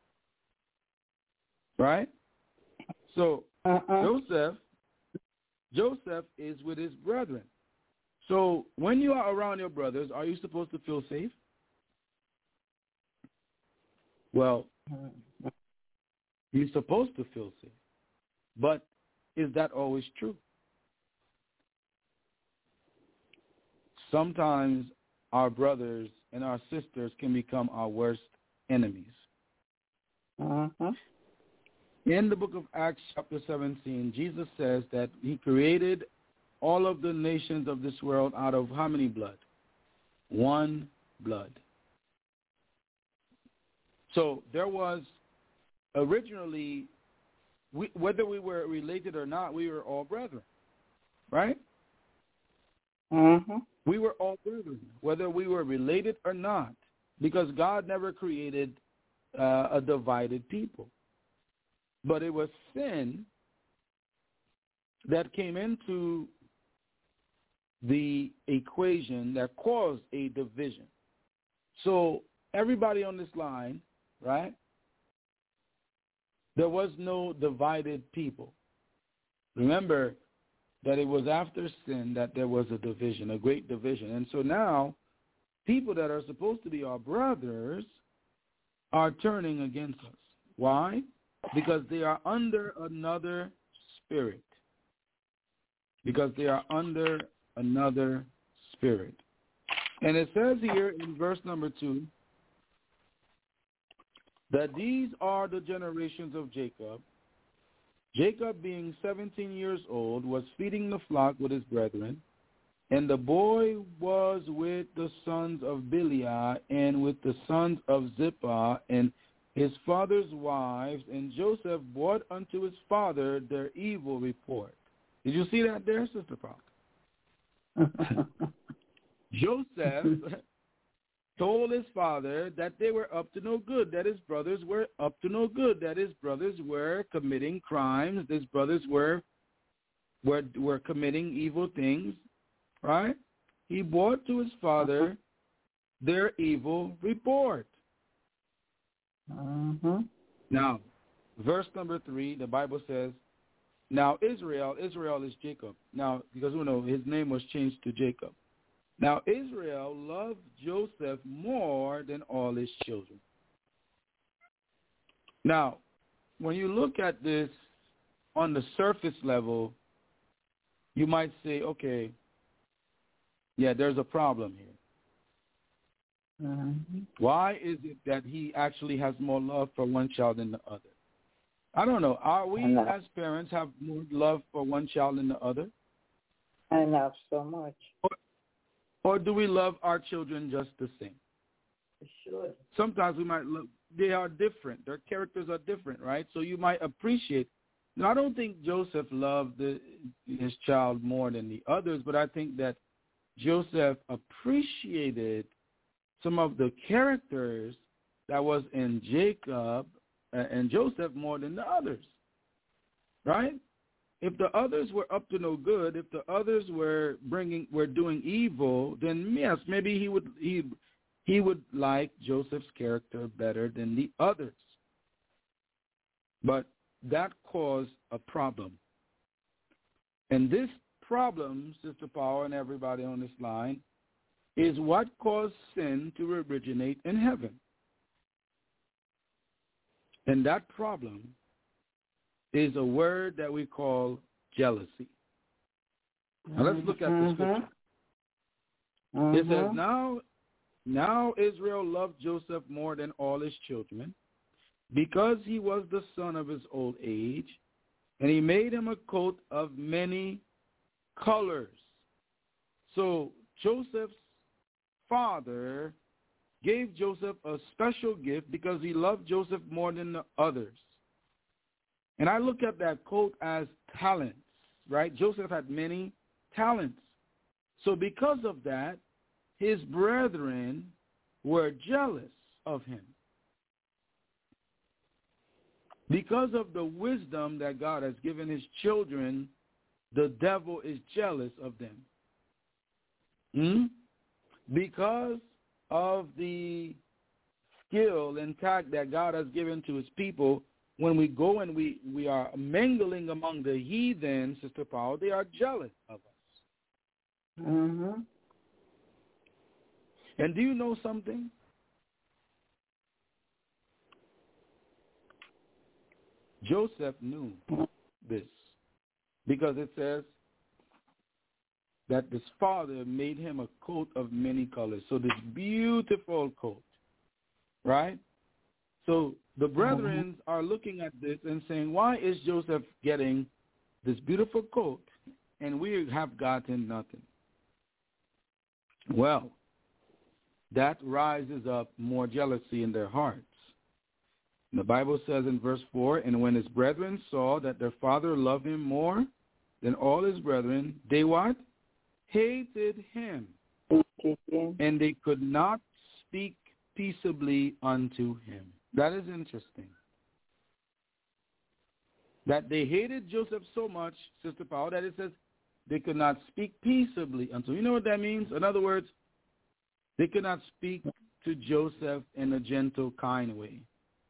Right? So Joseph is with his brethren. So when you are around your brothers, are you supposed to feel safe? Well, you're supposed to feel safe. But is that always true? Sometimes our brothers and our sisters can become our worst enemies. In the book of Acts chapter 17, Jesus says that he created all of the nations of this world out of how many blood? One blood. So there was originally, whether we were related or not, we were all brethren, right? We were all brethren, whether we were related or not, because God never created a divided people. But it was sin that came into the equation that caused a division. So everybody on this line, right, there was no divided people. Remember that it was after sin that there was a division, a great division. And so now people that are supposed to be our brothers are turning against us. Why? Because they are under another spirit. Because they are under another spirit. And it says here in verse number 2 that these are the generations of Jacob. Jacob, being 17 years old, was feeding the flock with his brethren, and the boy was with the sons of Biliah and with the sons of Zippah and his father's wives, and Joseph brought unto his father their evil report. Did you see that there, Sister Paul? Joseph told his father that they were up to no good, that his brothers were up to no good, that his brothers were committing crimes, his brothers were committing evil things, right? He brought to his father their evil report. Now, verse number 3, the Bible says, now Israel is Jacob. Now, because we know his name was changed to Jacob. Now, Israel loved Joseph more than all his children. Now, when you look at this on the surface level, you might say, okay, yeah, there's a problem here. Why is it that he actually has more love for one child than the other? I don't know. Are we as parents have more love for one child than the other? I love so much. Or do we love our children just the same? Sure. Sometimes we might look, they are different. Their characters are different, right? So you might appreciate. Now, I don't think Joseph loved his child more than the others, but I think that Joseph appreciated some of the characters that was in Jacob and Joseph more than the others, right? If the others were up to no good, if the others were doing evil, then yes, maybe he would like Joseph's character better than the others. But that caused a problem. And this problem, Sister Power and everybody on this line, is what caused sin to originate in heaven. And that problem is a word that we call jealousy. Now let's look at the scripture. It says, now Israel loved Joseph more than all his children, because he was the son of his old age, and he made him a coat of many colors. So Joseph's father gave Joseph a special gift because he loved Joseph more than the others. And I look at that coat as talents, right? Joseph had many talents. So because of that, his brethren were jealous of him. Because of the wisdom that God has given his children, the devil is jealous of them. Because of the skill and tact that God has given to his people, when we go and we are mingling among the heathen, Sister Paul, they are jealous of us. And do you know something? Joseph knew this because it says that his father made him a coat of many colors. So this beautiful coat, right? So the brethren are looking at this and saying, why is Joseph getting this beautiful coat and we have gotten nothing? Well, that rises up more jealousy in their hearts. The Bible says in verse 4, and when his brethren saw that their father loved him more than all his brethren, they what? Hated him. And they could not speak peaceably unto him. That is interesting. That they hated Joseph so much, Sister Paul, that it says they could not speak peaceably unto him. You know what that means? In other words, they could not speak to Joseph in a gentle, kind way.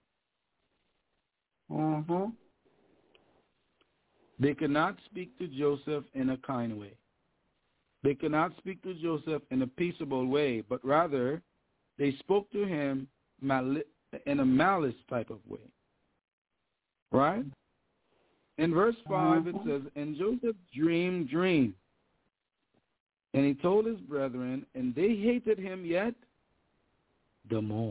They could not speak to Joseph in a kind way. They could not speak to Joseph in a peaceable way, but rather they spoke to him in a malice type of way. Right? In verse 5 it says, and Joseph dreamed dreams. And he told his brethren, and they hated him yet the more.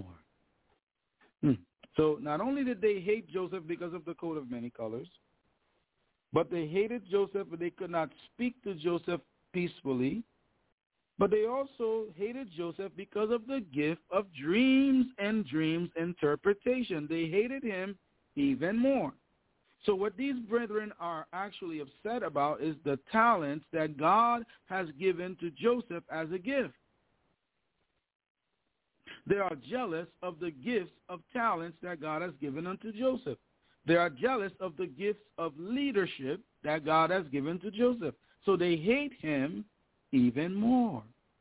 So not only did they hate Joseph because of the coat of many colors, but they hated Joseph, but they could not speak to Joseph peacefully. But they also hated Joseph because of the gift of dreams and dreams interpretation. They hated him even more. So what these brethren are actually upset about is the talents that God has given to Joseph as a gift. They are jealous of the gifts of talents that God has given unto Joseph. They are jealous of the gifts of leadership that God has given to Joseph. So they hate him even more.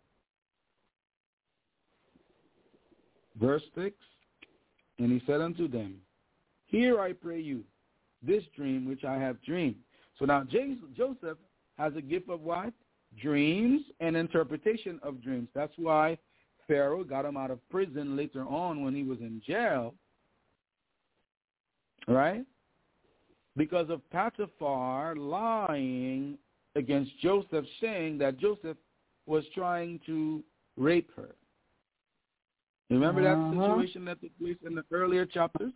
Verse 6, and he said unto them, hear, I pray you, this dream which I have dreamed. So now Joseph has a gift of what? Dreams and interpretation of dreams. That's why Pharaoh got him out of prison later on when he was in jail, right? Because of Potiphar lying against Joseph, saying that Joseph was trying to rape her. Remember that situation that took place in the earlier chapters?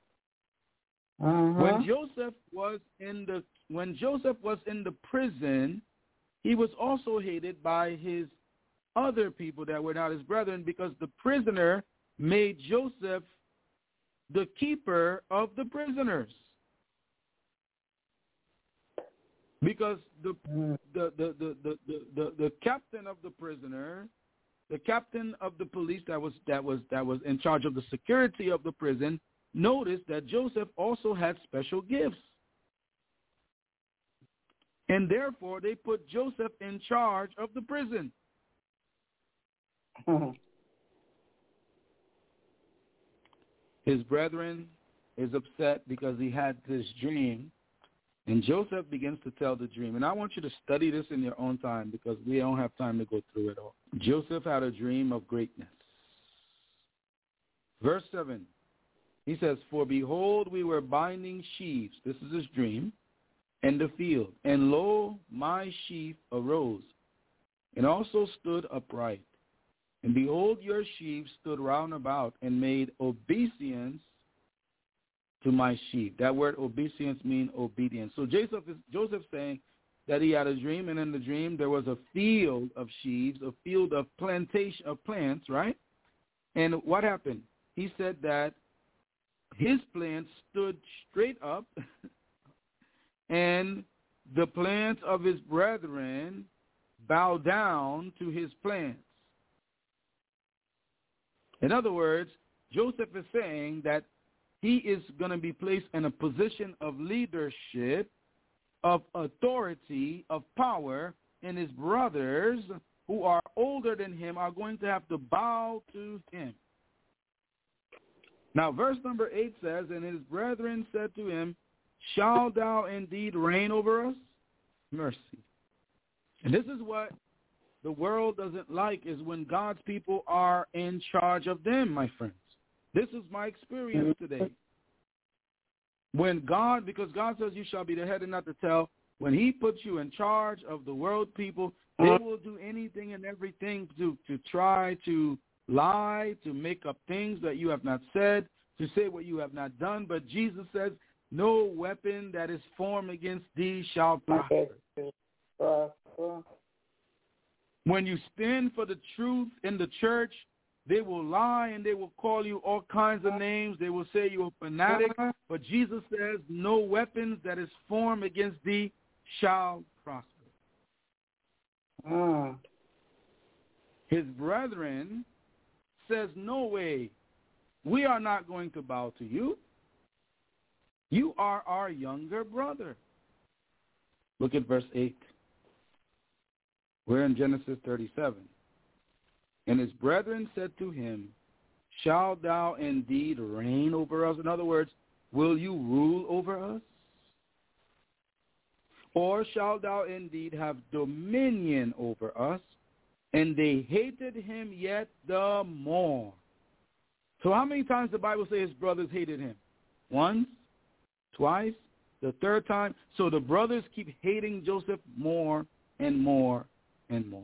When Joseph was in the prison, he was also hated by his other people that were not his brethren, because the prisoner made Joseph the keeper of the prisoners. Because the captain of the prisoner, the captain of the police that was in charge of the security of the prison, noticed that Joseph also had special gifts. And therefore, they put Joseph in charge of the prison. His brethren is upset because he had this dream, and Joseph begins to tell the dream. And I want you to study this in your own time because we don't have time to go through it all. Joseph had a dream of greatness. Verse 7, he says, for behold, we were binding sheaves, this is his dream, in the field. And lo, my sheaf arose, and also stood upright. And behold, your sheaves stood round about, and made obeisance to my sheep. That word obeisance means obedience. So Joseph saying that he had a dream, and in the dream there was a field of sheaves, a field of plantation of plants, right? And what happened? He said that his plants stood straight up, and the plants of his brethren bowed down to his plants. In other words, Joseph is saying that he is going to be placed in a position of leadership, of authority, of power, and his brothers who are older than him are going to have to bow to him. Now, verse number 8 says, and his brethren said to him, shalt thou indeed reign over us? Mercy. And this is what the world doesn't like, is when God's people are in charge of them, my friends. This is my experience today. When God, because God says you shall be the head and not the tail, when he puts you in charge of the world people, they will do anything and everything to try to lie, to make up things that you have not said, to say what you have not done. But Jesus says, no weapon that is formed against thee shall prosper. When you stand for the truth in the church, they will lie and they will call you all kinds of names. They will say you're a fanatic. But Jesus says, no weapons that is formed against thee shall prosper. His brethren says, no way. We are not going to bow to you. You are our younger brother. Look at verse 8. We're in Genesis 37. And his brethren said to him, shalt thou indeed reign over us? In other words, will you rule over us? Or shalt thou indeed have dominion over us? And they hated him yet the more. So how many times the Bible says his brothers hated him? Once, twice, the third time. So the brothers keep hating Joseph more and more and more.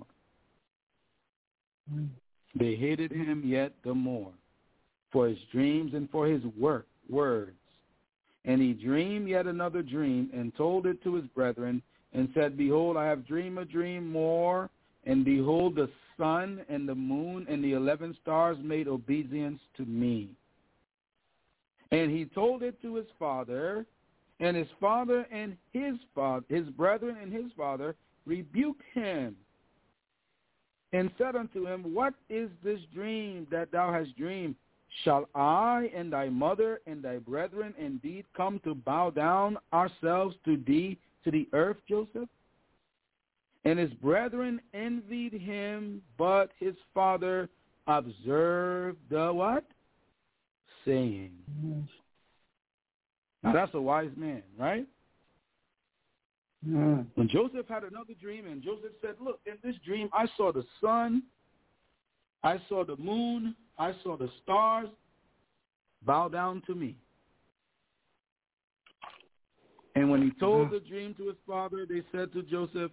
They hated him yet the more for his dreams and for his words. And he dreamed yet another dream and told it to his brethren and said, behold, I have dreamed a dream more. And behold, the sun and the moon and the 11 stars made obeisance to me. And he told it to his father, And his father and his brethren and his father rebuked him, and said unto him, What is this dream that thou hast dreamed? Shall I and thy mother and thy brethren indeed come to bow down ourselves to thee to the earth, Joseph? And his brethren envied him, but his father observed the what? Saying. Now that's a wise man, right? When Joseph had another dream, and Joseph said, look, in this dream I saw the sun, I saw the moon, I saw the stars bow down to me. And when he told the dream to his father, they said to Joseph,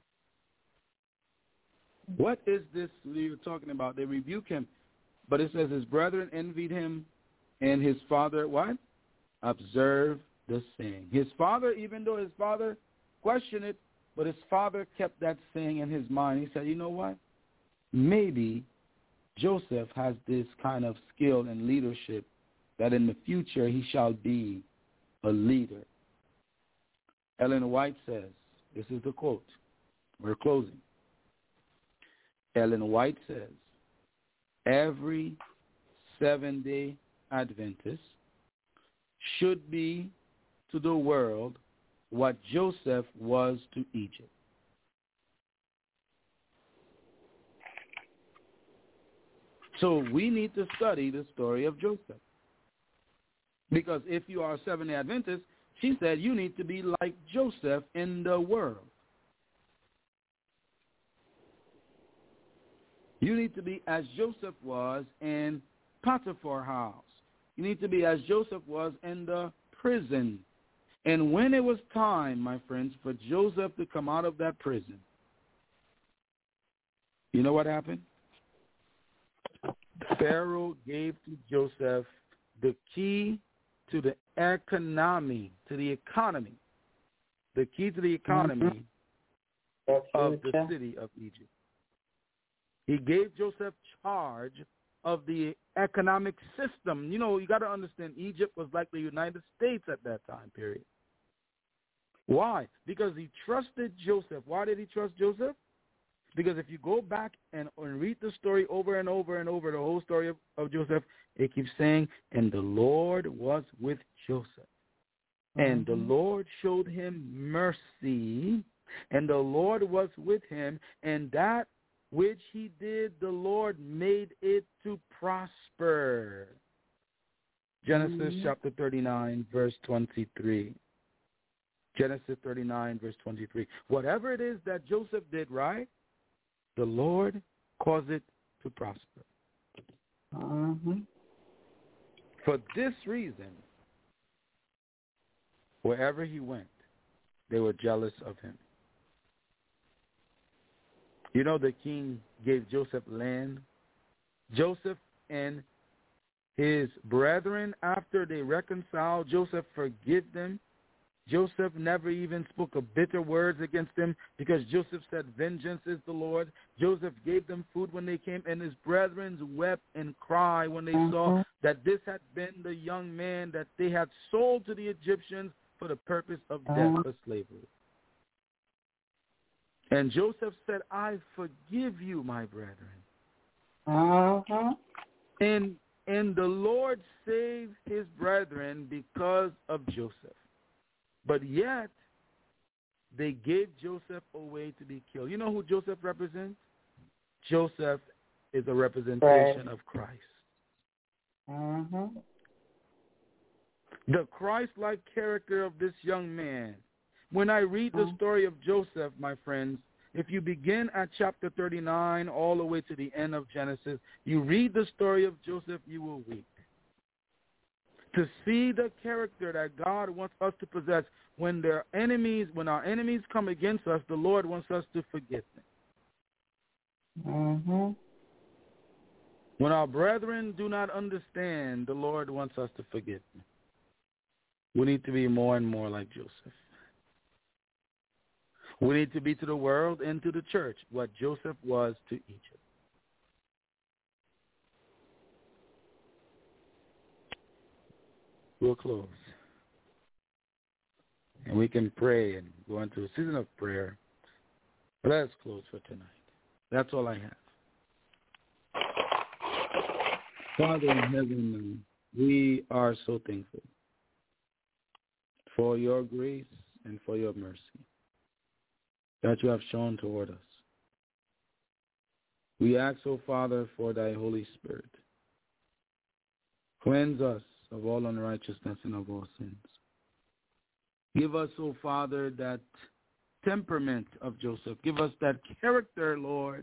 what is this you're talking about? They rebuke him. But it says his brethren envied him, and his father, what? Observed the saying. His father, even though his father questioned it, but his father kept that saying in his mind. He said, you know what? Maybe Joseph has this kind of skill and leadership that in the future he shall be a leader. Ellen White says, this is the quote. We're closing. Ellen White says, every Seventh-day Adventist should be to the world what Joseph was to Egypt. So we need to study the story of Joseph. Because if you are a Seventh-day Adventist, she said you need to be like Joseph in the world. You need to be as Joseph was in Potiphar's house. You need to be as Joseph was in the prison. And when it was time, my friends, for Joseph to come out of that prison, you know what happened? Pharaoh gave to Joseph the key to the economy, the key to the economy of the city of Egypt. He gave Joseph charge of the economic system. You know, you got to understand, Egypt was like the United States at that time period. Why? Because he trusted Joseph. Why did he trust Joseph? Because if you go back and read the story over and over and over, the whole story of Joseph, it keeps saying, and the Lord was with Joseph. And the Lord showed him mercy, and the Lord was with him, and that which he did, the Lord made it to prosper. Genesis chapter 39, verse 23. Genesis 39, verse 23. Whatever it is that Joseph did right, the Lord caused it to prosper. For this reason, wherever he went, they were jealous of him. You know, the king gave Joseph land. Joseph and his brethren, after they reconciled, Joseph forgave them. Joseph never even spoke of bitter words against them because Joseph said, vengeance is the Lord. Joseph gave them food when they came, and his brethren wept and cried when they saw that this had been the young man that they had sold to the Egyptians for the purpose of death for slavery. And Joseph said, I forgive you, my brethren. And the Lord saved his brethren because of Joseph. But yet, they gave Joseph away to be killed. You know who Joseph represents? Joseph is a representation of Christ. The Christ-like character of this young man. When I read the story of Joseph, my friends, if you begin at chapter 39 all the way to the end of Genesis, you read the story of Joseph, you will weep. To see the character that God wants us to possess when our enemies come against us, the Lord wants us to forgive them. When our brethren do not understand, the Lord wants us to forgive them. We need to be more and more like Joseph. We need to be to the world and to the church what Joseph was to Egypt. We'll close. and we can pray and go into a season of prayer. But let's close for tonight. That's all I have. Father in heaven, we are so thankful for your grace and for your mercy that you have shown toward us. We ask, O Father, for thy Holy Spirit. Cleanse us of all unrighteousness and of all sins. Give us, O Father, that temperament of Joseph. Give us that character, Lord,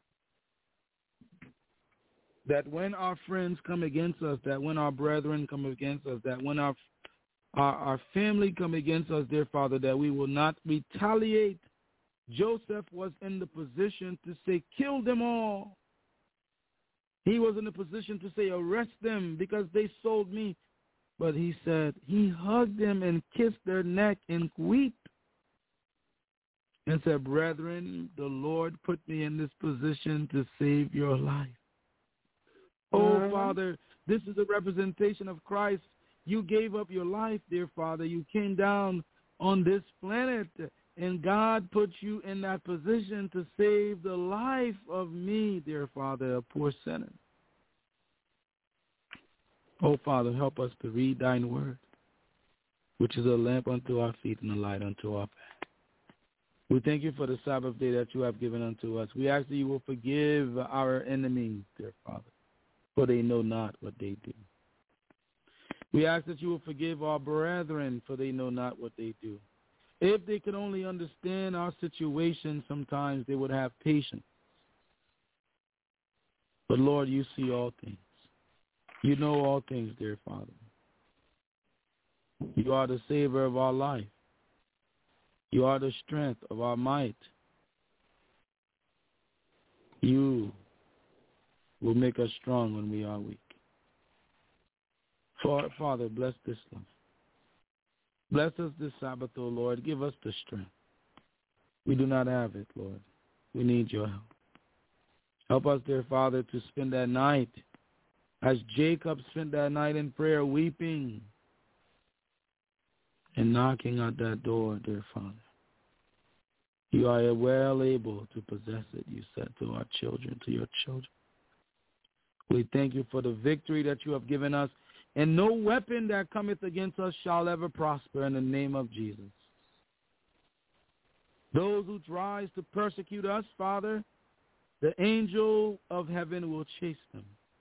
that when our friends come against us, that when our brethren come against us, that when our family come against us, dear Father, that we will not retaliate. Joseph was in the position to say, kill them all. He was in the position to say, arrest them because they sold me. But he said, he hugged them and kissed their neck and wept and said, brethren, the Lord put me in this position to save your life. Oh, Father, this is a representation of Christ. You gave up your life, dear Father. You came down on this planet, and God put you in that position to save the life of me, dear Father, a poor sinner. Oh, Father, help us to read thine word, which is a lamp unto our feet and a light unto our path. We thank you for the Sabbath day that you have given unto us. We ask that you will forgive our enemies, dear Father, for they know not what they do. We ask that you will forgive our brethren, for they know not what they do. If they could only understand our situation, sometimes they would have patience. But, Lord, you see all things. You know all things, dear Father. You are the Savior of our life. You are the strength of our might. You will make us strong when we are weak. Father, bless this life. Bless us this Sabbath, O Lord. Give us the strength. We do not have it, Lord. We need your help. Help us, dear Father, to spend that night as Jacob spent that night in prayer, weeping and knocking at that door, dear Father. You are well able to possess it, you said to our children, to your children. We thank you for the victory that you have given us, and no weapon that cometh against us shall ever prosper in the name of Jesus. Those who tries to persecute us, Father, the angel of heaven will chase them.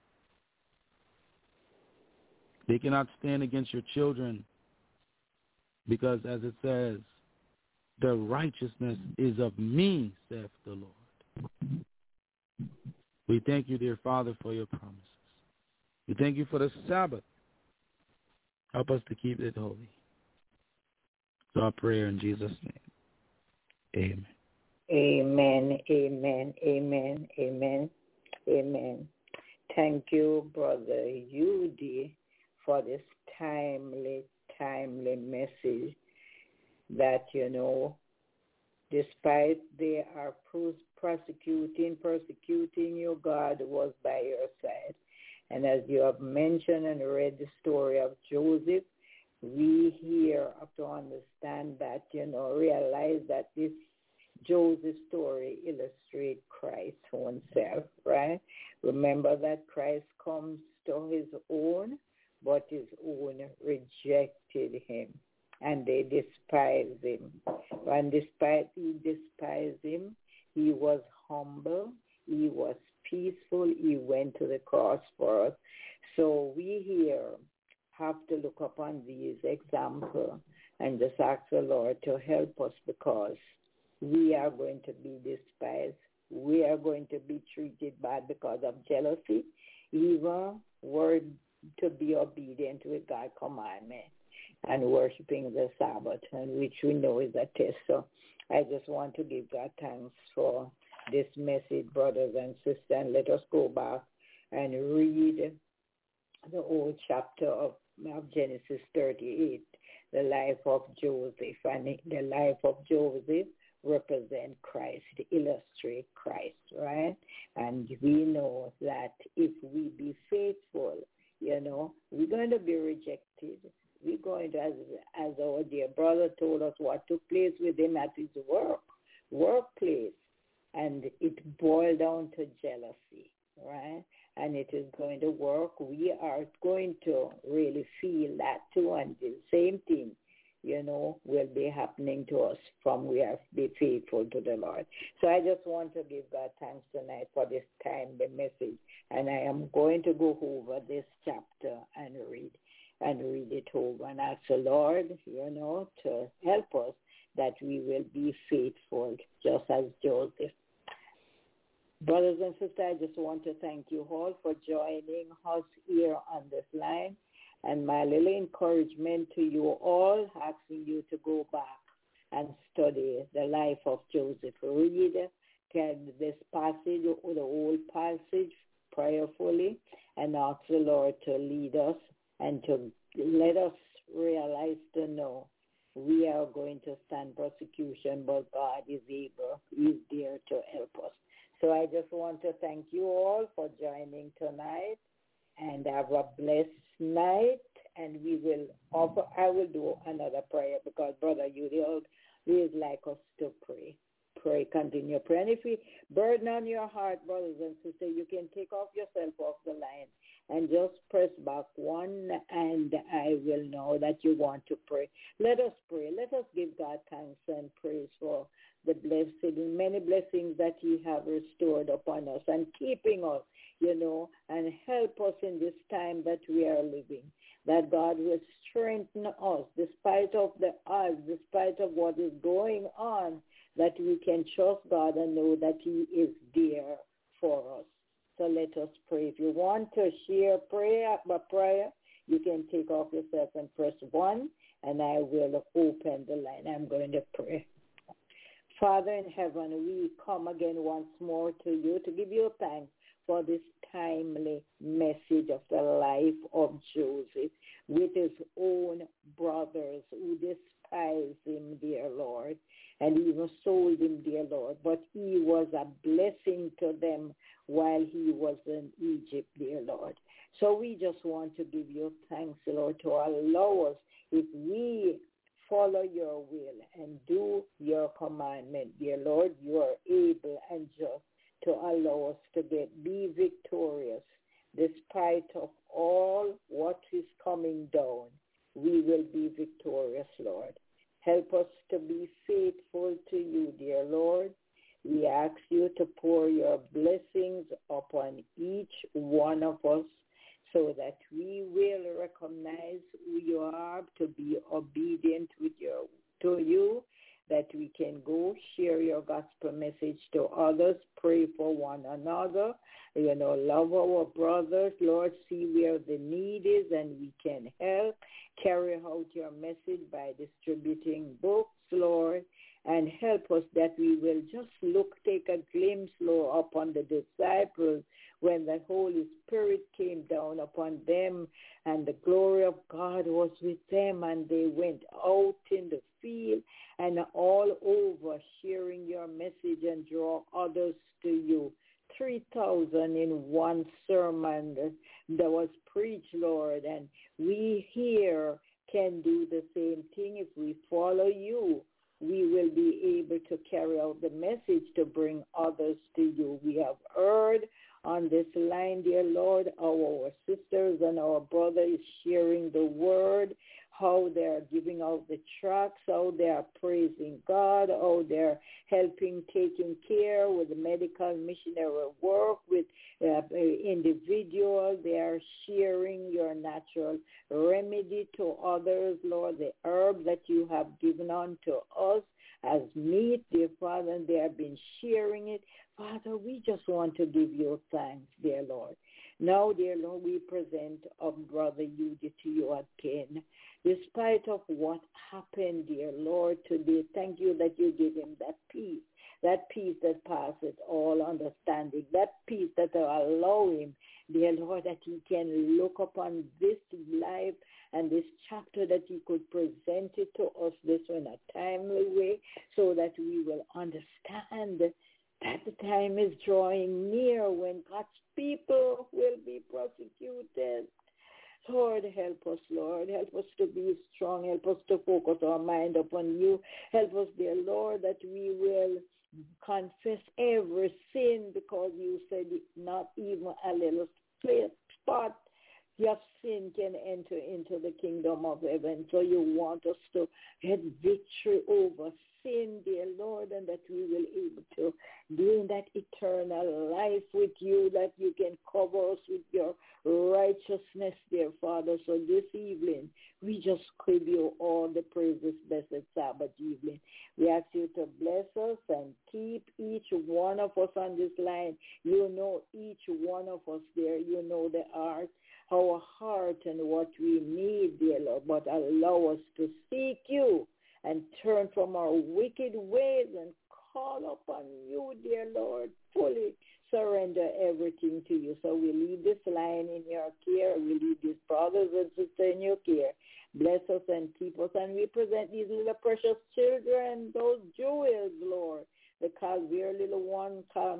They cannot stand against your children because, as it says, the righteousness is of me, saith the Lord. We thank you, dear Father, for your promises. We thank you for the Sabbath. Help us to keep it holy. It's our prayer in Jesus' name. Amen. Amen, amen, amen, amen, amen. Thank you, Brother Yudi, for this timely message that, despite they are persecuting you, God was by your side. And as you have mentioned and read the story of Joseph, we here have to understand that, realize that this Joseph story illustrates Christ's own self, right? Remember that Christ comes to his own, but his own rejected him, and they despised him. And despite he despised him, he was humble, he was peaceful, he went to the cross for us. So we here have to look upon these examples and just ask the Lord to help us, because we are going to be despised. We are going to be treated bad because of jealousy. Even we're to be obedient to God's commandment and worshiping the Sabbath, and which we know is a test. So I just want to give God thanks for this message, brothers and sisters. And let us go back and read the whole chapter of Genesis 38, the life of Joseph. And the life of Joseph represent Christ, illustrate Christ, right? And we know that if we be faithful, we're going to be rejected. We're going to, as our dear brother told us at his workplace, and it boiled down to jealousy, right? And it is going to work. We are going to really feel that too, and the same thing, will be happening to us from we are be faithful to the Lord. So I just want to give God thanks tonight for this time, the message, and I am going to go over this chapter and read it over and ask the Lord, to help us that we will be faithful, just as Joseph. Brothers and sisters, I just want to thank you all for joining us here on this line. And my little encouragement to you all, asking you to go back and study the life of Joseph. Read this passage, or the whole passage, prayerfully, and ask the Lord to lead us and to let us realize to know we are going to stand persecution, but God is able. He is there to help us. So I just want to thank you all for joining tonight, and have a blessed night. And I will do another prayer, because Brother Udell is like us to pray. Continue pray. And if we burden on your heart, brothers and sisters, you can take yourself off the line and just press back one, and I will know that you want to pray. Let us pray. Let us give God thanks and praise for the many blessings that he have restored upon us and keeping us, and help us in this time that we are living, that God will strengthen us despite of the odds, despite of what is going on, that we can trust God and know that he is there for us. So let us pray. If you want to share prayer, you can take off yourself and press 1, and I will open the line. I'm going to pray. Father in heaven, we come again once more to you to give you thanks for this timely message of the life of Joseph with his own brothers who despised him, dear Lord, and even sold him, dear Lord. But he was a blessing to them while he was in Egypt, dear Lord. So we just want to give you thanks, Lord, to allow us, if we follow your will and do your commandment, dear Lord, you are able and just to allow us to be victorious. Despite of all what is coming down, we will be victorious, Lord. Help us to be faithful to you, dear Lord. We ask you to pour your blessings upon each one of us so that we will recognize who you are, to be obedient to you, that we can go share your gospel message to others, pray for one another, love our brothers, Lord, see where the need is, and we can help carry out your message by distributing books, Lord, and help us that we will just take a glimpse, Lord, upon the disciples when the Holy Spirit came down upon them and the glory of God was with them, and they went out in the field and all over sharing your message and draw others to you. 3,000 in one sermon that was preached, Lord, and we here can do the same thing. If we follow you, we will be able to carry out the message to bring others to you. We have heard on this line, dear Lord, our sisters and our brothers sharing the word, how they are giving out the tracts, how they are praising God, how they are helping, taking care with the medical missionary work, with individuals. They are sharing your natural remedy to others, Lord, the herb that you have given unto us as meat, dear Father, and they have been sharing it. Father, we just want to give you thanks, dear Lord. Now, dear Lord, we present our brother Eugene to you again. Despite of what happened, dear Lord, today, thank you that you give him that peace that passes all understanding, that peace that will allow him, dear Lord, that he can look upon this life and this chapter, that he could present it to us this in a timely way so that we will understand that the time is drawing near when God's people will be persecuted. Lord, help us, Lord. Help us to be strong. Help us to focus our mind upon you. Help us, dear Lord, that we will confess every sin, because you said not even a little spot of sin can enter into the kingdom of heaven. So you want us to get victory over sin, dear Lord, and that we will be able to gain that eternal life with you, that you can cover us with your righteousness, dear Father. So this evening, we just give you all the praises, blessed Sabbath evening. We ask you to bless us and keep each one of us on this line. You know each one of us there. You know our heart and what we need, dear Lord, but allow us to seek you and turn from our wicked ways and call upon you, dear Lord, fully surrender everything to you. So we leave this line in your care. We leave these brothers and sisters in your care. Bless us and keep us. And we present these little precious children, those jewels, Lord, the Calvary little one,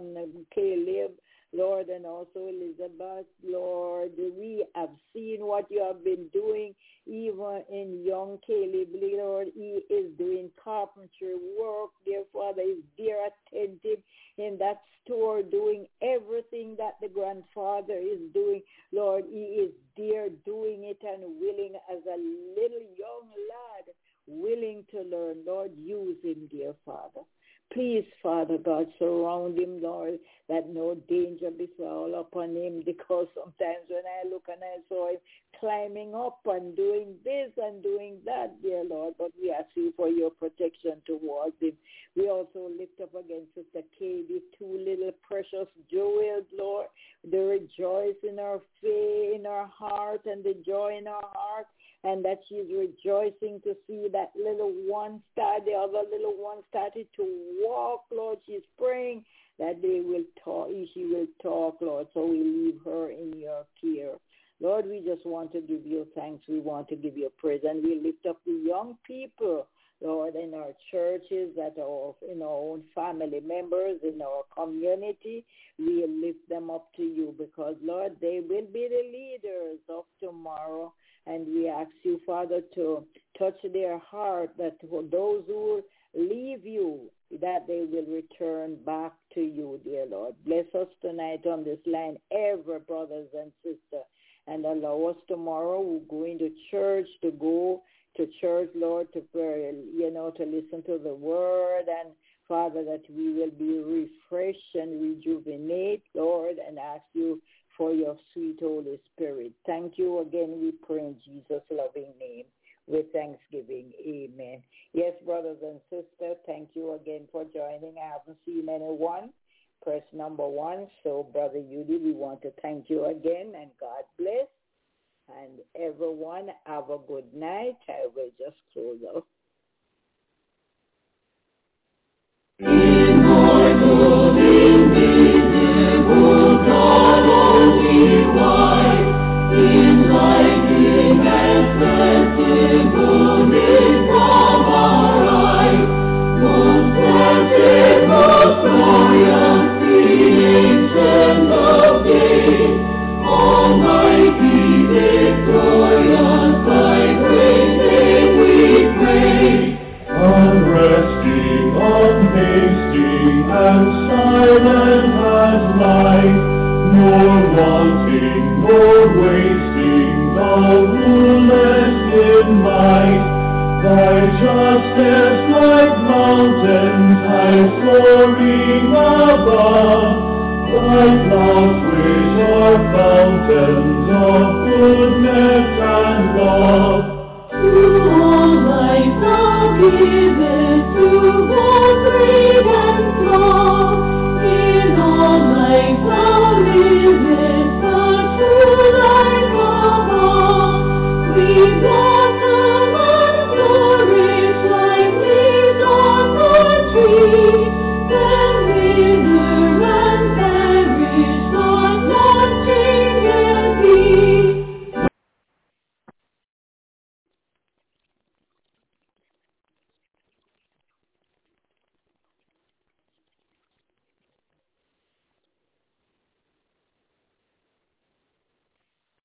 Caleb, Lord, and also Elizabeth, Lord. We have seen what you have been doing, even in young Caleb, Lord. He is doing carpentry work. Dear Father, is there attentive in that store, doing everything that the grandfather is doing. Lord, he is there doing it and willing as a little young lad, willing to learn. Lord, use him, dear Father. Please, Father God, surround him, Lord, that no danger befall upon him, because sometimes when I look and I saw him climbing up and doing this and doing that, dear Lord, but we ask you for your protection towards him. We also lift up against Sister Katie, two little precious jewels, Lord, the rejoice in her faith, in her heart, and the joy in her heart, and that she's rejoicing to see that little one start, the other little one started to walk, Lord. She's praying that she will talk, Lord. So we leave her in your care. Lord, we just want to give you thanks. We want to give you praise. And we lift up the young people, Lord, in our churches, in our own family members, in our community. We lift them up to you because, Lord, they will be the leaders of tomorrow. And we ask you, Father, to touch their heart, that those who leave you, that they will return back to you, dear Lord. Bless us tonight on this line, every brothers and sisters, and allow us tomorrow, we're going to church, to go to church, Lord, to pray, to listen to the word, and Father, that we will be refreshed and rejuvenate, Lord, and ask you for your sweet Holy Spirit. Thank you again, we pray in Jesus' loving name with thanksgiving. Amen. Yes, brothers and sisters, thank you again for joining. I haven't seen anyone. Press number 1. So, Brother Yudi, we want to thank you again, and God bless. And everyone, have a good night. I will just close out. Immortal, invisible, God only wise, enlightening and sensible from our eyes, most blessed, most glorious, the ancient of days, almighty, victorious, by great name we praise, unresting, unhasting, and silent as light, nor wanting, nor wasting, thou rulest in might. Thy justice like mountain